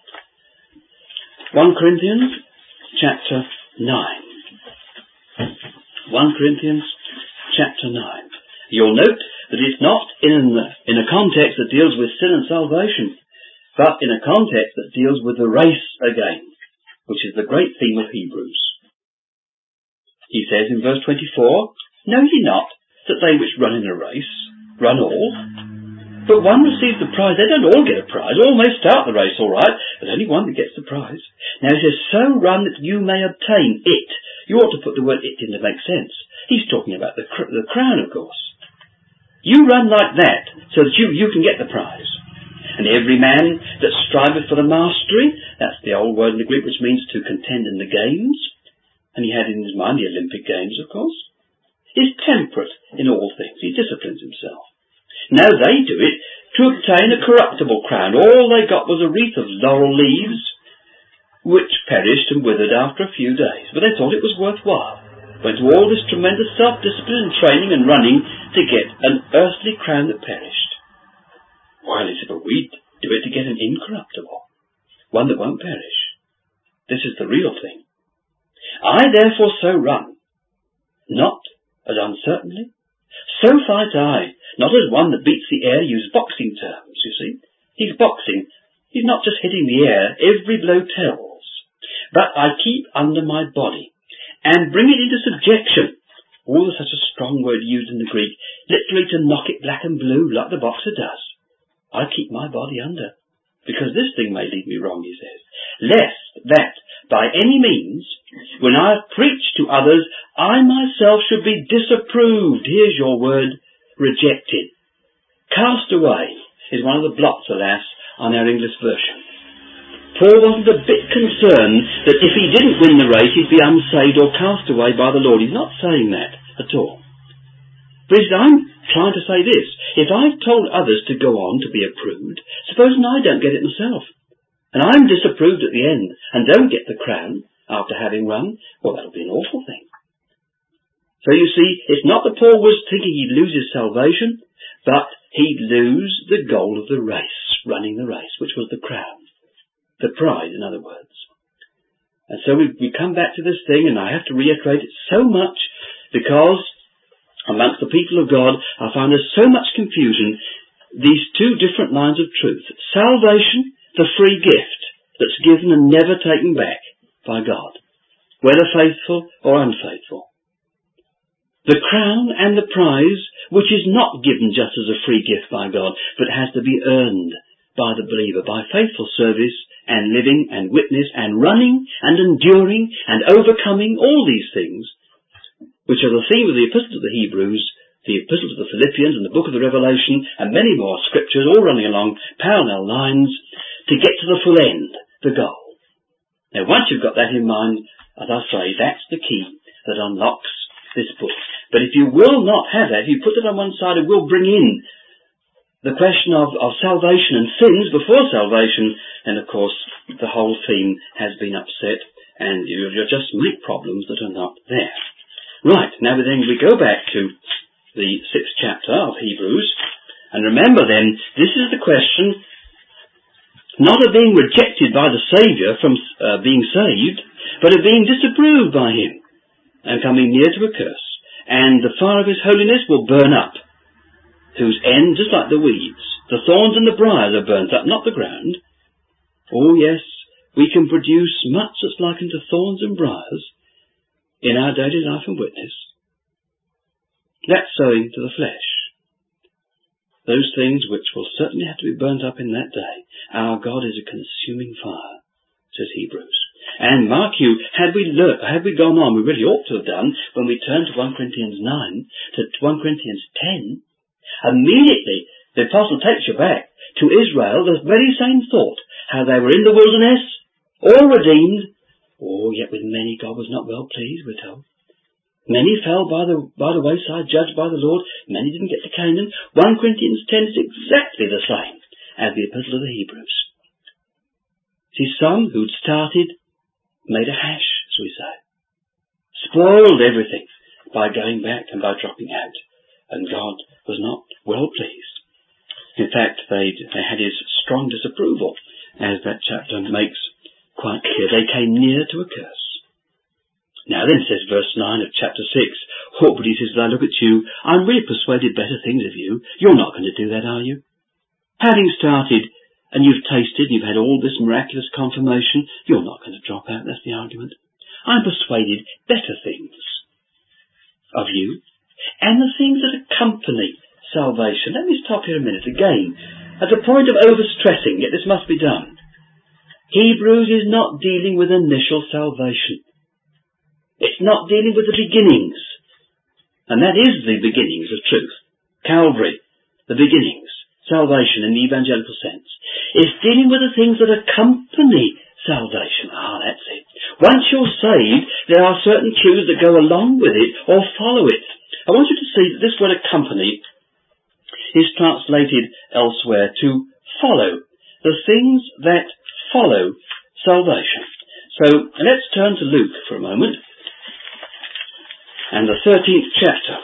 First Corinthians chapter nine. First Corinthians chapter nine. You'll note that it's not in, in a context that deals with sin and salvation, but in a context that deals with the race again, which is the great theme of Hebrews. He says in verse twenty-four, know ye not that they which run in a race run all, but one receives the prize. They don't all get a prize. All may start the race all right, but only one that gets the prize. Now he says, so run that you may obtain it. You ought to put the word it in to make sense. He's talking about the, cr- the crown, of course. You run like that so that you, you can get the prize. And every man that striveth for the mastery, that's the old word in the Greek which means to contend in the games, and he had in his mind the Olympic Games, of course, is temperate in all things. He disciplines himself. Now they do it to obtain a corruptible crown. All they got was a wreath of laurel leaves, which perished and withered after a few days. But they thought it was worthwhile. Went to all this tremendous self-discipline and training and running to get an earthly crown that perished. While he said, but we do it to get an incorruptible, one that won't perish. This is the real thing. I therefore so run, not as uncertainly. So fight I, not as one that beats the air, use boxing terms, you see. He's boxing. He's not just hitting the air. Every blow tells. But I keep under my body and bring it into subjection. Oh, there's such a strong word used in the Greek, literally to knock it black and blue like the boxer does. I keep my body under, because this thing may lead me wrong, he says, lest that by any means, when I preach to others, I myself should be disapproved. Here's your word, rejected. Cast away is one of the blots, alas, on our English version. Paul wasn't a bit concerned that if he didn't win the race, he'd be unsaved or cast away by the Lord. He's not saying that at all. But I'm trying to say this. If I've told others to go on to be approved, supposing I don't get it myself, and I'm disapproved at the end and don't get the crown after having run, well, that'll be an awful thing. So you see, it's not that Paul was thinking he'd lose his salvation, but he'd lose the goal of the race, running the race, which was the crown. The prize, in other words. And so we, we come back to this thing, and I have to reiterate it so much because amongst the people of God, I find there's so much confusion. These two different lines of truth. Salvation, the free gift that's given and never taken back by God, whether faithful or unfaithful. The crown and the prize, which is not given just as a free gift by God, but has to be earned by the believer, by faithful service and living and witness and running and enduring and overcoming all these things, which are the theme of the Epistle to the Hebrews, the Epistle to the Philippians and the book of the Revelation, and many more scriptures all running along parallel lines to get to the full end, the goal. Now once you've got that in mind, as I say, that's the key that unlocks this book. But if you will not have that, if you put it on one side, it will bring in the question of, of salvation and sins before salvation, and of course the whole theme has been upset, and you, you just make problems that are not there. Right, now then we go back to the sixth chapter of Hebrews, and remember then, this is the question not of being rejected by the Saviour from uh, being saved, but of being disapproved by Him and coming near to a curse. And the fire of His holiness will burn up, whose end, just like the weeds, the thorns and the briars are burnt up, not the ground. Oh yes, we can produce much that's likened to thorns and briars in our daily life and witness. That's sowing to the flesh. Those things which will certainly have to be burnt up in that day. Our God is a consuming fire, says Hebrews. And mark you, had we learnt, had we gone on, we really ought to have done, when we turned to First Corinthians nine, to First Corinthians ten, immediately the apostle takes you back to Israel, the very same thought, how they were in the wilderness, all redeemed. Oh, yet with many God was not well pleased, we're told. Many fell by the by the wayside, judged by the Lord. Many didn't get to Canaan. First Corinthians ten is exactly the same as the Epistle of the Hebrews. See, some who'd started made a hash, as we say. Spoiled everything by going back and by dropping out. And God was not well pleased. In fact, they they had His strong disapproval, as that chapter makes quite clear. They came near to a curse. Now then, says verse nine of chapter six, oh, but he says, as I look at you, I'm really persuaded better things of you. You're not going to do that, are you? Having started, and you've tasted, and you've had all this miraculous confirmation, you're not going to drop out, that's the argument. I'm persuaded better things of you, and the things that accompany salvation. Let me stop here a minute again. At the point of overstressing, yet this must be done. Hebrews is not dealing with initial salvation. It's not dealing with the beginnings. And that is the beginnings of truth. Calvary, the beginnings. Salvation in the evangelical sense. It's dealing with the things that accompany salvation. Ah, that's it. Once you're saved, there are certain truths that go along with it or follow it. I want you to see that this word accompany is translated elsewhere to follow. The things that follow salvation. So let's turn to Luke for a moment. And the thirteenth chapter.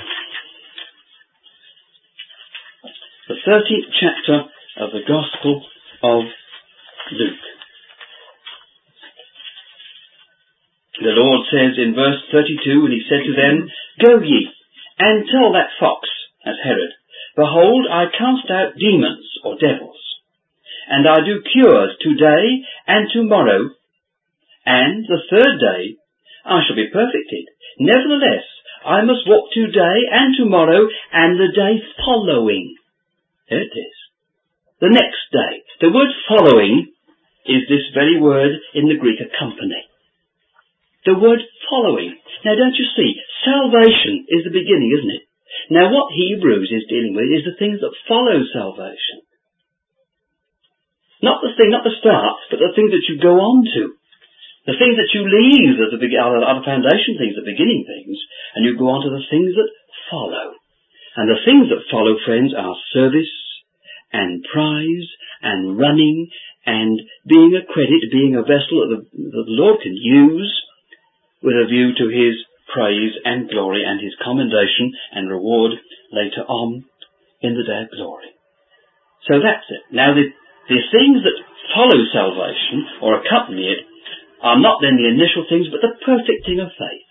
The thirteenth chapter of the Gospel of Luke. The Lord says in verse thirty-two, and he said to them, Go ye, and tell that fox, as Herod, Behold, I cast out demons, or devils, and I do cures today and tomorrow, and the third day I shall be perfected. Nevertheless, I must walk today and tomorrow, and the day following. There it is. The next day. The word following is this very word in the Greek, accompany. The word following. Now don't you see, salvation is the beginning, isn't it? Now what Hebrews is dealing with is the things that follow salvation. Not the thing, not the start, but the things that you go on to. The things that you leave as the, are, are the foundation things, the beginning things, and you go on to the things that follow. And the things that follow, friends, are service and prize and running and being a credit, being a vessel that the, that the Lord can use with a view to his praise and glory and his commendation and reward later on in the day of glory. So that's it. Now the, the things that follow salvation or accompany it are not then the initial things but the perfecting of faith.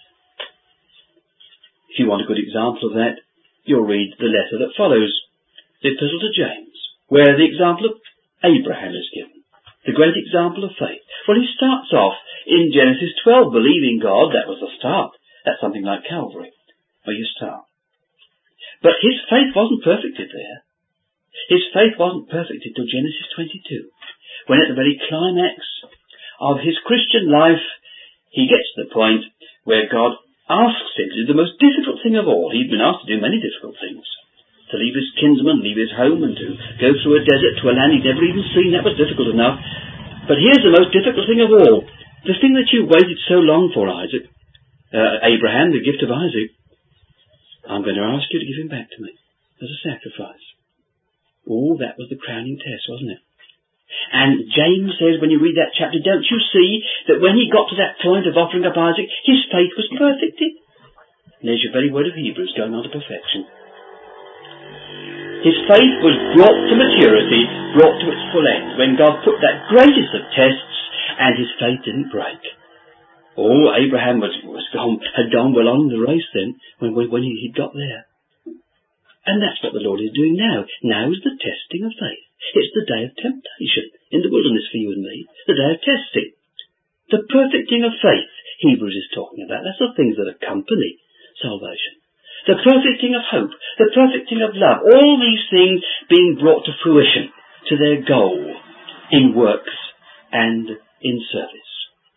If you want a good example of that, you'll read the letter that follows, the Epistle to James, where the example of Abraham is given. The great example of faith. Well, he starts off in Genesis twelve, believing God. That was the start. That's something like Calvary, where you start. But his faith wasn't perfected there. His faith wasn't perfected till Genesis twenty-two, when at the very climax of his Christian life, he gets to the point where God asks him to do the most difficult thing of all. He'd been asked to do many difficult things. To leave his kinsmen, leave his home, and to go through a desert to a land he'd never even seen. That was difficult enough. But here's the most difficult thing of all. The thing that you waited so long for, Isaac, uh, Abraham, the gift of Isaac, I'm going to ask you to give him back to me as a sacrifice. Oh, that was the crowning test, wasn't it? And James says, when you read that chapter, don't you see that when he got to that point of offering up Isaac, his faith was perfected? And there's your very word of Hebrews going on to perfection. His faith was brought to maturity, brought to its full end, when God put that greatest of tests, and his faith didn't break. Oh, Abraham was, was gone, had gone well on in the race then, when, when he, he'd got there. And that's what the Lord is doing now. Now is the testing of faith. It's the day of temptation in the wilderness for you and me. The day of testing. The perfecting of faith, Hebrews is talking about. That's the things that accompany salvation. The perfecting of hope, the perfecting of love, all these things being brought to fruition, to their goal, in works and in service.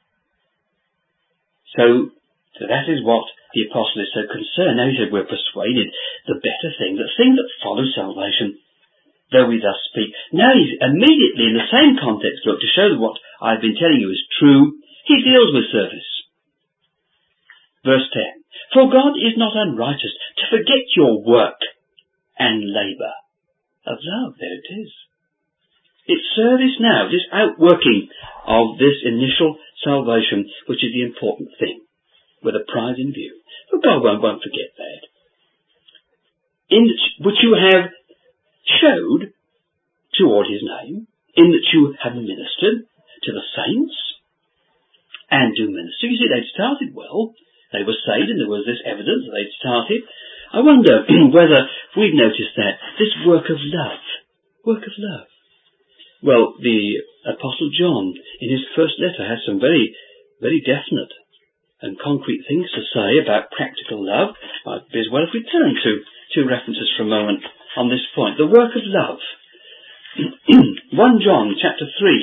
So, so that is what the apostle is so concerned. Now he said, we're persuaded the better thing, the thing that follows salvation, though we thus speak. Now he's immediately in the same context, look, to show that what I've been telling you is true, he deals with service. Verse ten. For God is not unrighteous to forget your work and labour of love. There it is. It's service now, this outworking of this initial salvation, which is the important thing, with a prize in view. But God won't, won't forget that. In which you have showed toward his name, in that you have ministered to the saints, and do minister. You see, they'd started well. They were saved, and there was this evidence that they'd started. I wonder whether we've noticed that, this work of love. Work of love. Well, the Apostle John, in his first letter, has some very, very definite and concrete things to say about practical love. Might be as well if we turn to two references for a moment on this point. The work of love. First John chapter three.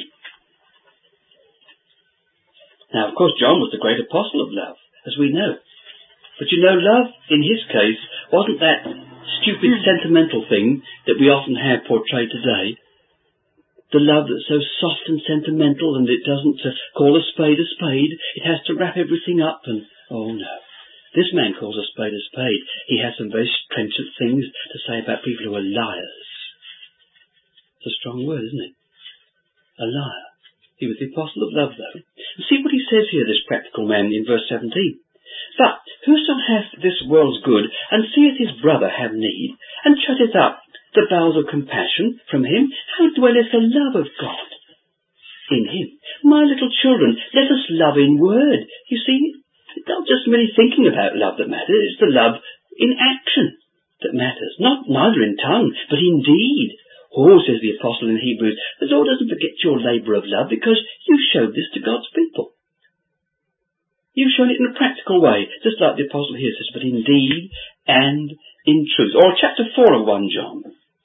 Now, of course, John was the great apostle of love, as we know. But you know, love, in his case, wasn't that stupid sentimental thing that we often have portrayed today. The love that's so soft and sentimental, and it doesn't uh, call a spade a spade. It has to wrap everything up, and, oh no. This man calls a spade a spade. He has some very stringent things to say about people who are liars. It's a strong word, isn't it? A liar. He was the apostle of love, though. And see what he says here, this practical man, in verse seventeen. But whoso hath this world's good, and seeth his brother have need, and shutteth up the bowels of compassion from him, how dwelleth the love of God in him? My little children, let us love in word. You see, it's not just merely thinking about love that matters, it's the love in action that matters. Not neither in tongue, but in deed. Oh, says the apostle in Hebrews, the Lord doesn't forget your labour of love because you showed this to God's people. You've shown it in a practical way, just like the apostle here says, but in deed and in truth. Or chapter four of First John,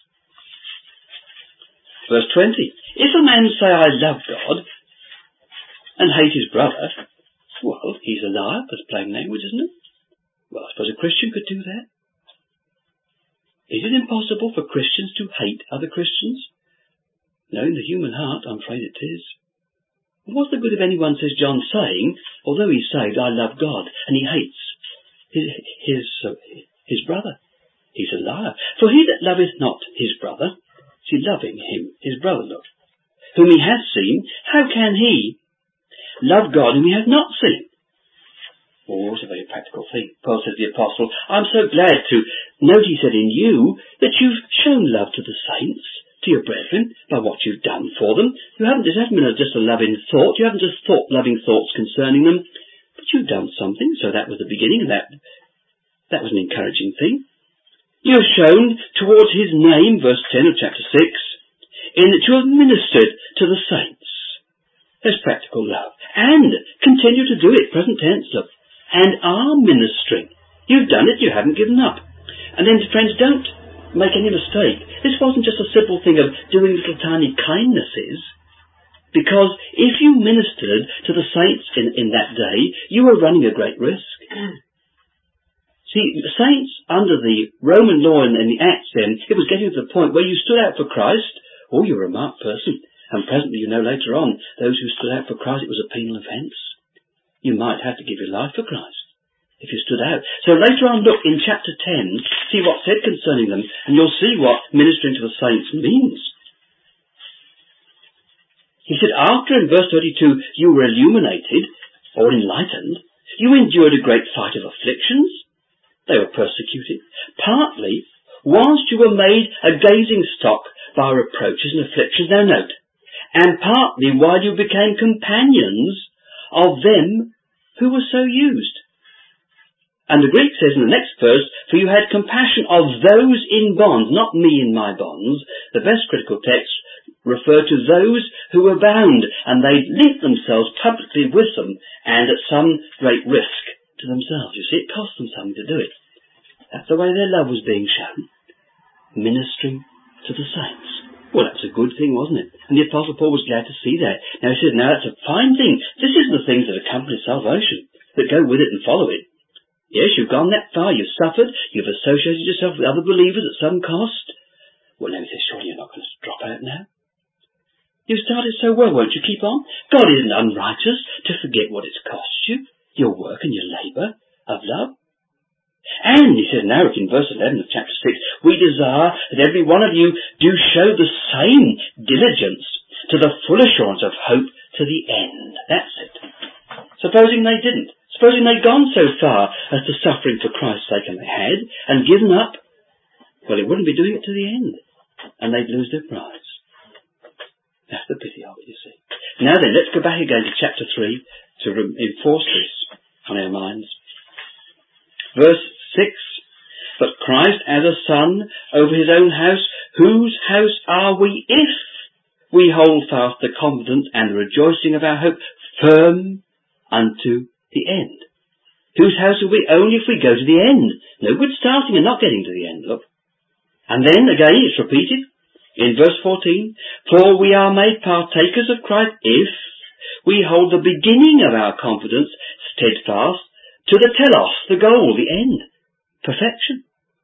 verse twenty. If a man say, I love God, and hate his brother, well, he's a liar. That's plain language, isn't it? Well, I suppose a Christian could do that. Is it impossible for Christians to hate other Christians? No, in the human heart, I'm afraid it is. What's the good of anyone, says John, saying, although he's saved, I love God, and he hates his his, uh, his brother? He's a liar. For he that loveth not his brother, see, loving him, his brother, look, whom he has seen, how can he love God whom he has not seen? Oh, it's a very practical thing. Paul says the apostle, I'm so glad to note, he said, in you, that you've shown love to the saints, to your brethren, by what you've done for them. You haven't, it hasn't been just a loving thought. You haven't just thought loving thoughts concerning them, but you've done something. So that was the beginning, and that, that was an encouraging thing. You have shown towards his name, verse ten of chapter six, in that you have ministered to the saints. There's practical love. And continue to do it, present tense, look. And are ministering. You've done it, you haven't given up. And then, friends, don't make any mistake. This wasn't just a simple thing of doing little tiny kindnesses. Because if you ministered to the saints in, in that day, you were running a great risk. See, the saints under the Roman law and, and the Acts then, it was getting to the point where you stood out for Christ. Oh, you were a marked person. And presently, you know, later on, those who stood out for Christ, it was a penal offence. You might have to give your life for Christ if you stood out. So later on, look, in chapter ten, see what's said concerning them, and you'll see what ministering to the saints means. He said, after, in verse thirty-two, you were illuminated, or enlightened, you endured a great fight of afflictions. They were persecuted. Partly, whilst you were made a gazing stock by reproaches and afflictions, now note, and partly while you became companions of them who were so used. And the Greek says in the next verse, for you had compassion of those in bonds, not me in my bonds. The best critical text refer to those who were bound, and they linked themselves publicly with them, and at some great risk to themselves. You see, it cost them something to do it. That's the way their love was being shown. Ministering to the saints. Well, that was a good thing, wasn't it? And the Apostle Paul was glad to see that. Now he said, now that's a fine thing. This isn't the things that accompany salvation, that go with it and follow it. Yes, you've gone that far, you've suffered, you've associated yourself with other believers at some cost. Well, let me say, surely you're not going to drop out now. You started so well, won't you keep on? God isn't unrighteous to forget what it's cost you, your work and your labour of love. And, he says now in verse eleven of chapter six, we desire that every one of you do show the same diligence to the full assurance of hope to the end. That's it. Supposing they didn't. Supposing they'd gone so far as to suffering for Christ's sake, and they had, and given up, well, it wouldn't be doing it to the end. And they'd lose their prize. That's the pity of it, you see. Now then, let's go back again to chapter three to enforce this on our minds. Verse six, but Christ as a son over his own house, whose house are we if we hold fast the confidence and the rejoicing of our hope firm unto the end? Whose house are we only if we go to the end? No good starting and not getting to the end, look. And then again it's repeated in verse fourteen, for we are made partakers of Christ if we hold the beginning of our confidence steadfast to the telos, the goal, the end, perfection.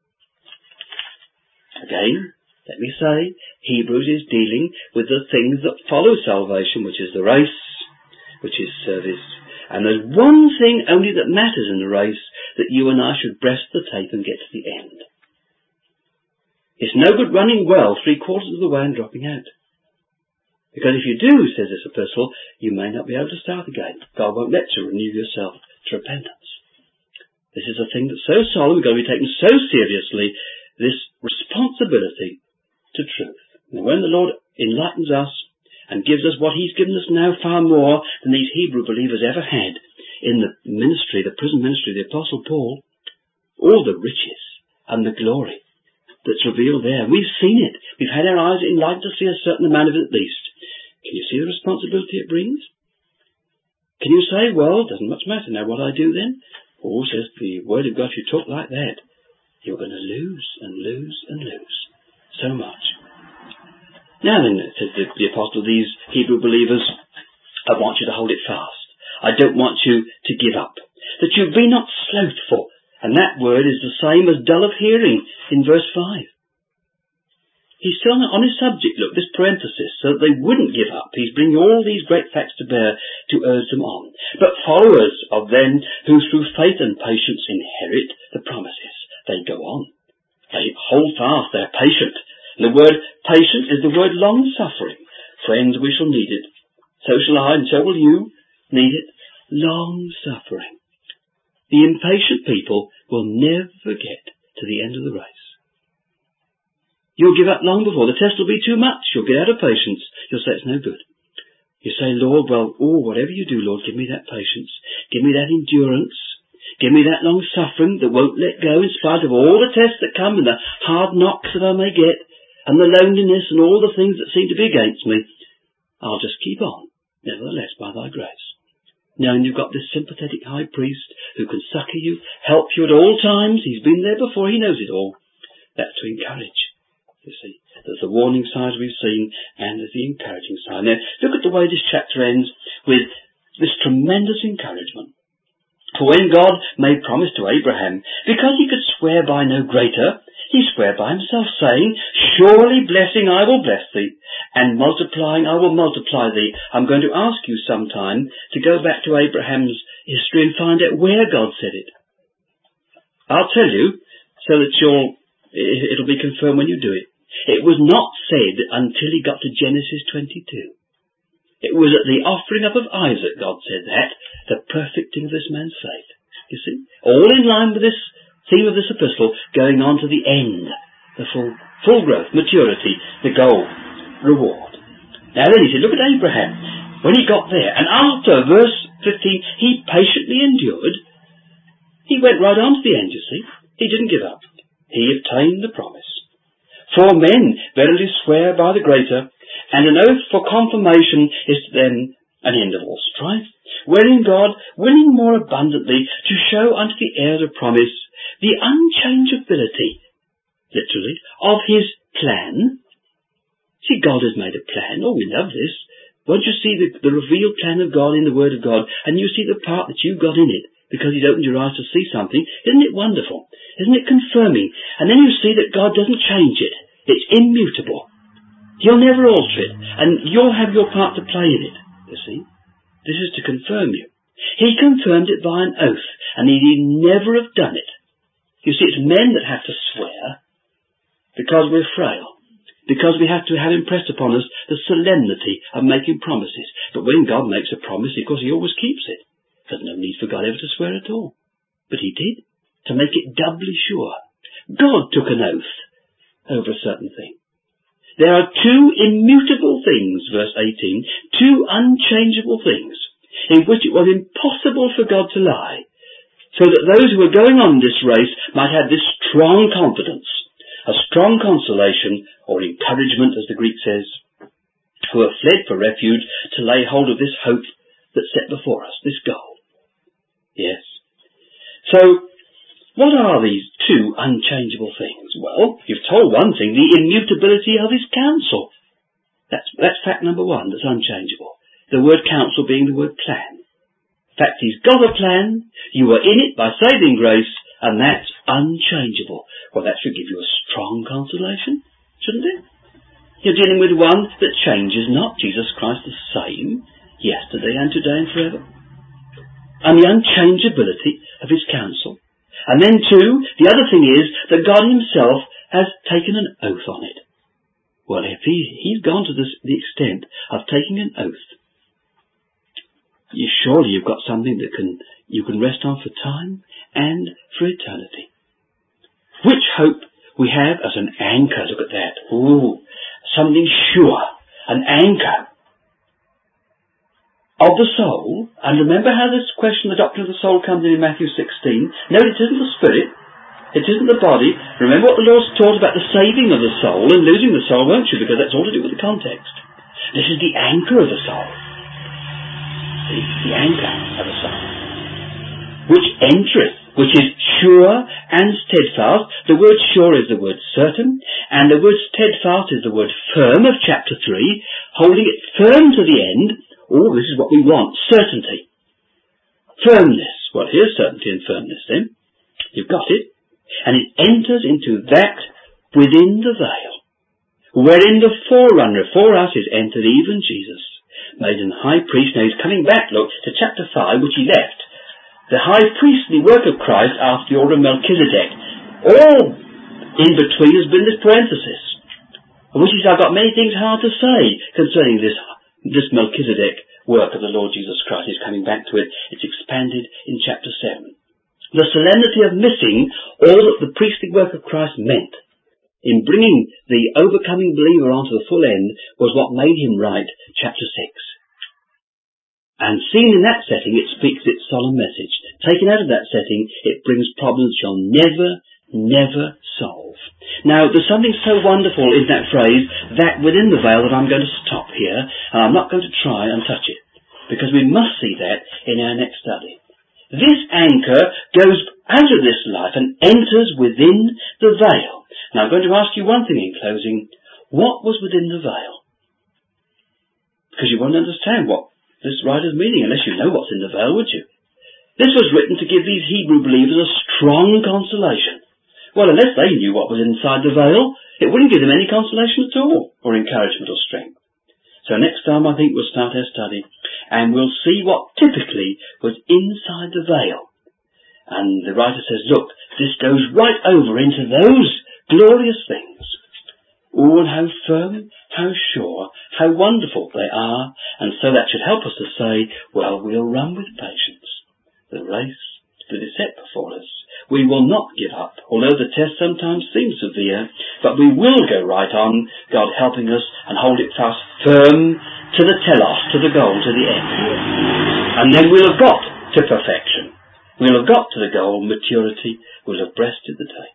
Again, let me say, Hebrews is dealing with the things that follow salvation, which is the race, which is service. And there's one thing only that matters in the race, that you and I should breast the tape and get to the end. It's no good running well three quarters of the way and dropping out. Because if you do, says this epistle, you may not be able to start again. God won't let you renew yourself to repentance. This is a thing that's so solemn, we've got to be taken so seriously, this responsibility to truth. And when the Lord enlightens us and gives us what he's given us now far more than these Hebrew believers ever had in the ministry, the prison ministry of the Apostle Paul, all the riches and the glory that's revealed there. We've seen it. We've had our eyes enlightened to see a certain amount of it at least. Can you see the responsibility it brings? Can you say, well, it doesn't much matter now what I do then? Paul says the word of God, if you talk like that, you're going to lose and lose and lose so much. Now then, says the, the apostle, these Hebrew believers, I want you to hold it fast. I don't want you to give up. That you be not slothful. And that word is the same as dull of hearing in verse five. He's still on his subject, look, this parenthesis, so that they wouldn't give up. He's bringing all these great facts to bear to urge them on. But followers of them who through faith and patience inherit the promises. They go on. They hold fast. They're patient. And the word patient is the word long-suffering. Friends, we shall need it. So shall I, and so will you need it. Long-suffering. The impatient people will never get to the end of the race. You'll give up long before. The test will be too much. You'll get out of patience. You'll say it's no good. You say, Lord, well, oh, whatever you do, Lord, give me that patience. Give me that endurance. Give me that long suffering that won't let go in spite of all the tests that come and the hard knocks that I may get and the loneliness and all the things that seem to be against me. I'll just keep on, nevertheless, by thy grace. Knowing you've got this sympathetic high priest who can succour you, help you at all times. He's been there before. He knows it all. That's to encourage. You see, there's the warning side we've seen, and there's the encouraging side. Now, look at the way this chapter ends with this tremendous encouragement. For when God made promise to Abraham, because he could swear by no greater, he swore by himself, saying, surely blessing I will bless thee, and multiplying I will multiply thee. I'm going to ask you sometime to go back to Abraham's history and find out where God said it. I'll tell you, so that you'll, it'll be confirmed when you do it. It was not said until he got to Genesis twenty-two. It was at the offering up of Isaac God said that, the perfecting of this man's faith. You see? All in line with this theme of this epistle, going on to the end, the full, full growth, maturity, the goal, reward. Now then he said, look at Abraham. When he got there, and after verse fifteen, he patiently endured. He went right on to the end, you see. He didn't give up. He obtained the promise. For men verily swear by the greater, and an oath for confirmation is to them an end of all strife, wherein God, willing more abundantly to show unto the heirs of promise the unchangeability, literally, of his plan. See, God has made a plan. Oh, we love this. Once you see the, the revealed plan of God in the Word of God, and you see the part that you've got in it, because he's opened your eyes to see something, isn't it wonderful? Isn't it confirming? And then you see that God doesn't change it. It's immutable. He'll never alter it, and you'll have your part to play in it, you see. This is to confirm you. He confirmed it by an oath, and he'd never have done it. You see, it's men that have to swear, because we're frail, because we have to have impressed upon us the solemnity of making promises. But when God makes a promise, of course, he always keeps it. There's no need for God ever to swear at all. But he did, to make it doubly sure. God took an oath over a certain thing. There are two immutable things, verse eighteen, two unchangeable things, in which it was impossible for God to lie, so that those who were going on this race might have this strong confidence, a strong consolation, or encouragement, as the Greek says, who have fled for refuge to lay hold of this hope that's set before us, this goal. Yes. So, what are these two unchangeable things? Well, you've told one thing, the immutability of his counsel. That's, that's fact number one, that's unchangeable. The word counsel being the word plan. In fact, he's got a plan, you were in it by saving grace, and that's unchangeable. Well, that should give you a strong consolation, shouldn't it? You're dealing with one that changes not, Jesus Christ the same, yesterday and today and forever. And the unchangeability of his counsel. And then too, the other thing is that God himself has taken an oath on it. Well, if he, he's gone to this, the extent of taking an oath, you, surely you've got something that can you can rest on for time and for eternity. Which hope we have as an anchor. Look at that. Ooh, something sure. An anchor of the soul. And remember how this question, the doctrine of the soul, comes in in Matthew sixteen. No, it isn't the spirit. It isn't the body. Remember what the Lord's taught about the saving of the soul and losing the soul, won't you? Because that's all to do with the context. This is the anchor of the soul. See? The anchor of the soul. Which entereth, which is sure and steadfast. The word sure is the word certain, and the word steadfast is the word firm of chapter three, holding it firm to the end. Oh, this is what we want. Certainty. Firmness. Well, here's certainty and firmness then. You've got it. And it enters into that within the veil, wherein the forerunner for us is entered, even Jesus, made an high priest. Now he's coming back, look, to chapter five, which he left. The high priestly work of Christ after the order of Melchizedek. All in between has been this parenthesis, which is, I've got many things hard to say concerning this, this Melchizedek work of the Lord Jesus Christ. He's coming back to it. It's expanded in chapter seven. The solemnity of missing all that the priestly work of Christ meant in bringing the overcoming believer onto the full end was what made him write chapter six. And seen in that setting, it speaks its solemn message. Taken out of that setting, it brings problems you'll never, never solve. Now, there's something so wonderful in that phrase, that within the veil, that I'm going to stop here, and I'm not going to try and touch it, because we must see that in our next study. This anchor goes out of this life and enters within the veil. Now I'm going to ask you one thing in closing. What was within the veil? Because you won't understand what this writer's meaning unless you know what's in the veil, would you? This was written to give these Hebrew believers a strong consolation. Well, unless they knew what was inside the veil, it wouldn't give them any consolation at all, or encouragement or strength. So next time I think we'll start our study and we'll see what typically was inside the veil. And the writer says, look, this goes right over into those glorious things. Oh, and how firm, how sure, how wonderful they are. And so that should help us to say, well, we'll run with patience the race that is set before us. We will not give up, although the test sometimes seems severe, but we will go right on, God helping us, and hold it fast firm to the telos, to the goal, to the end. And then we'll have got to perfection. We'll have got to the goal, maturity. We'll have breasted the tape.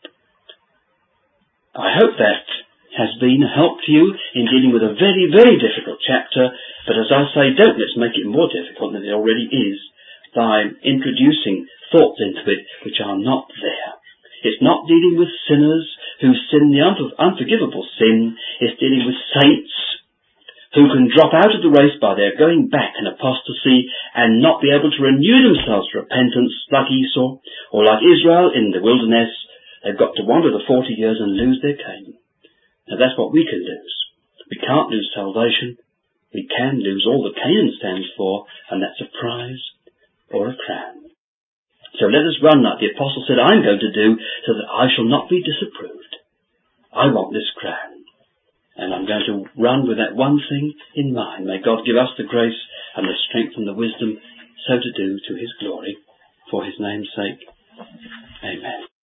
I hope that has been a help to you in dealing with a very, very difficult chapter, but as I say, don't let's make it more difficult than it already is by introducing thoughts into it which are not there. It's not dealing with sinners who sin the un- unforgivable sin. It's dealing with saints who can drop out of the race by their going back in apostasy and not be able to renew themselves to repentance like Esau or like Israel in the wilderness. They've got to wander the forty years and lose their Canaan. Now that's what we can lose. We can't lose salvation. We can lose all that Canaan stands for, and that's a prize or a crown. So let us run like the apostle said I'm going to do, so that I shall not be disapproved. I want this crown. And I'm going to run with that one thing in mind. May God give us the grace and the strength and the wisdom so to do to his glory, for his name's sake. Amen.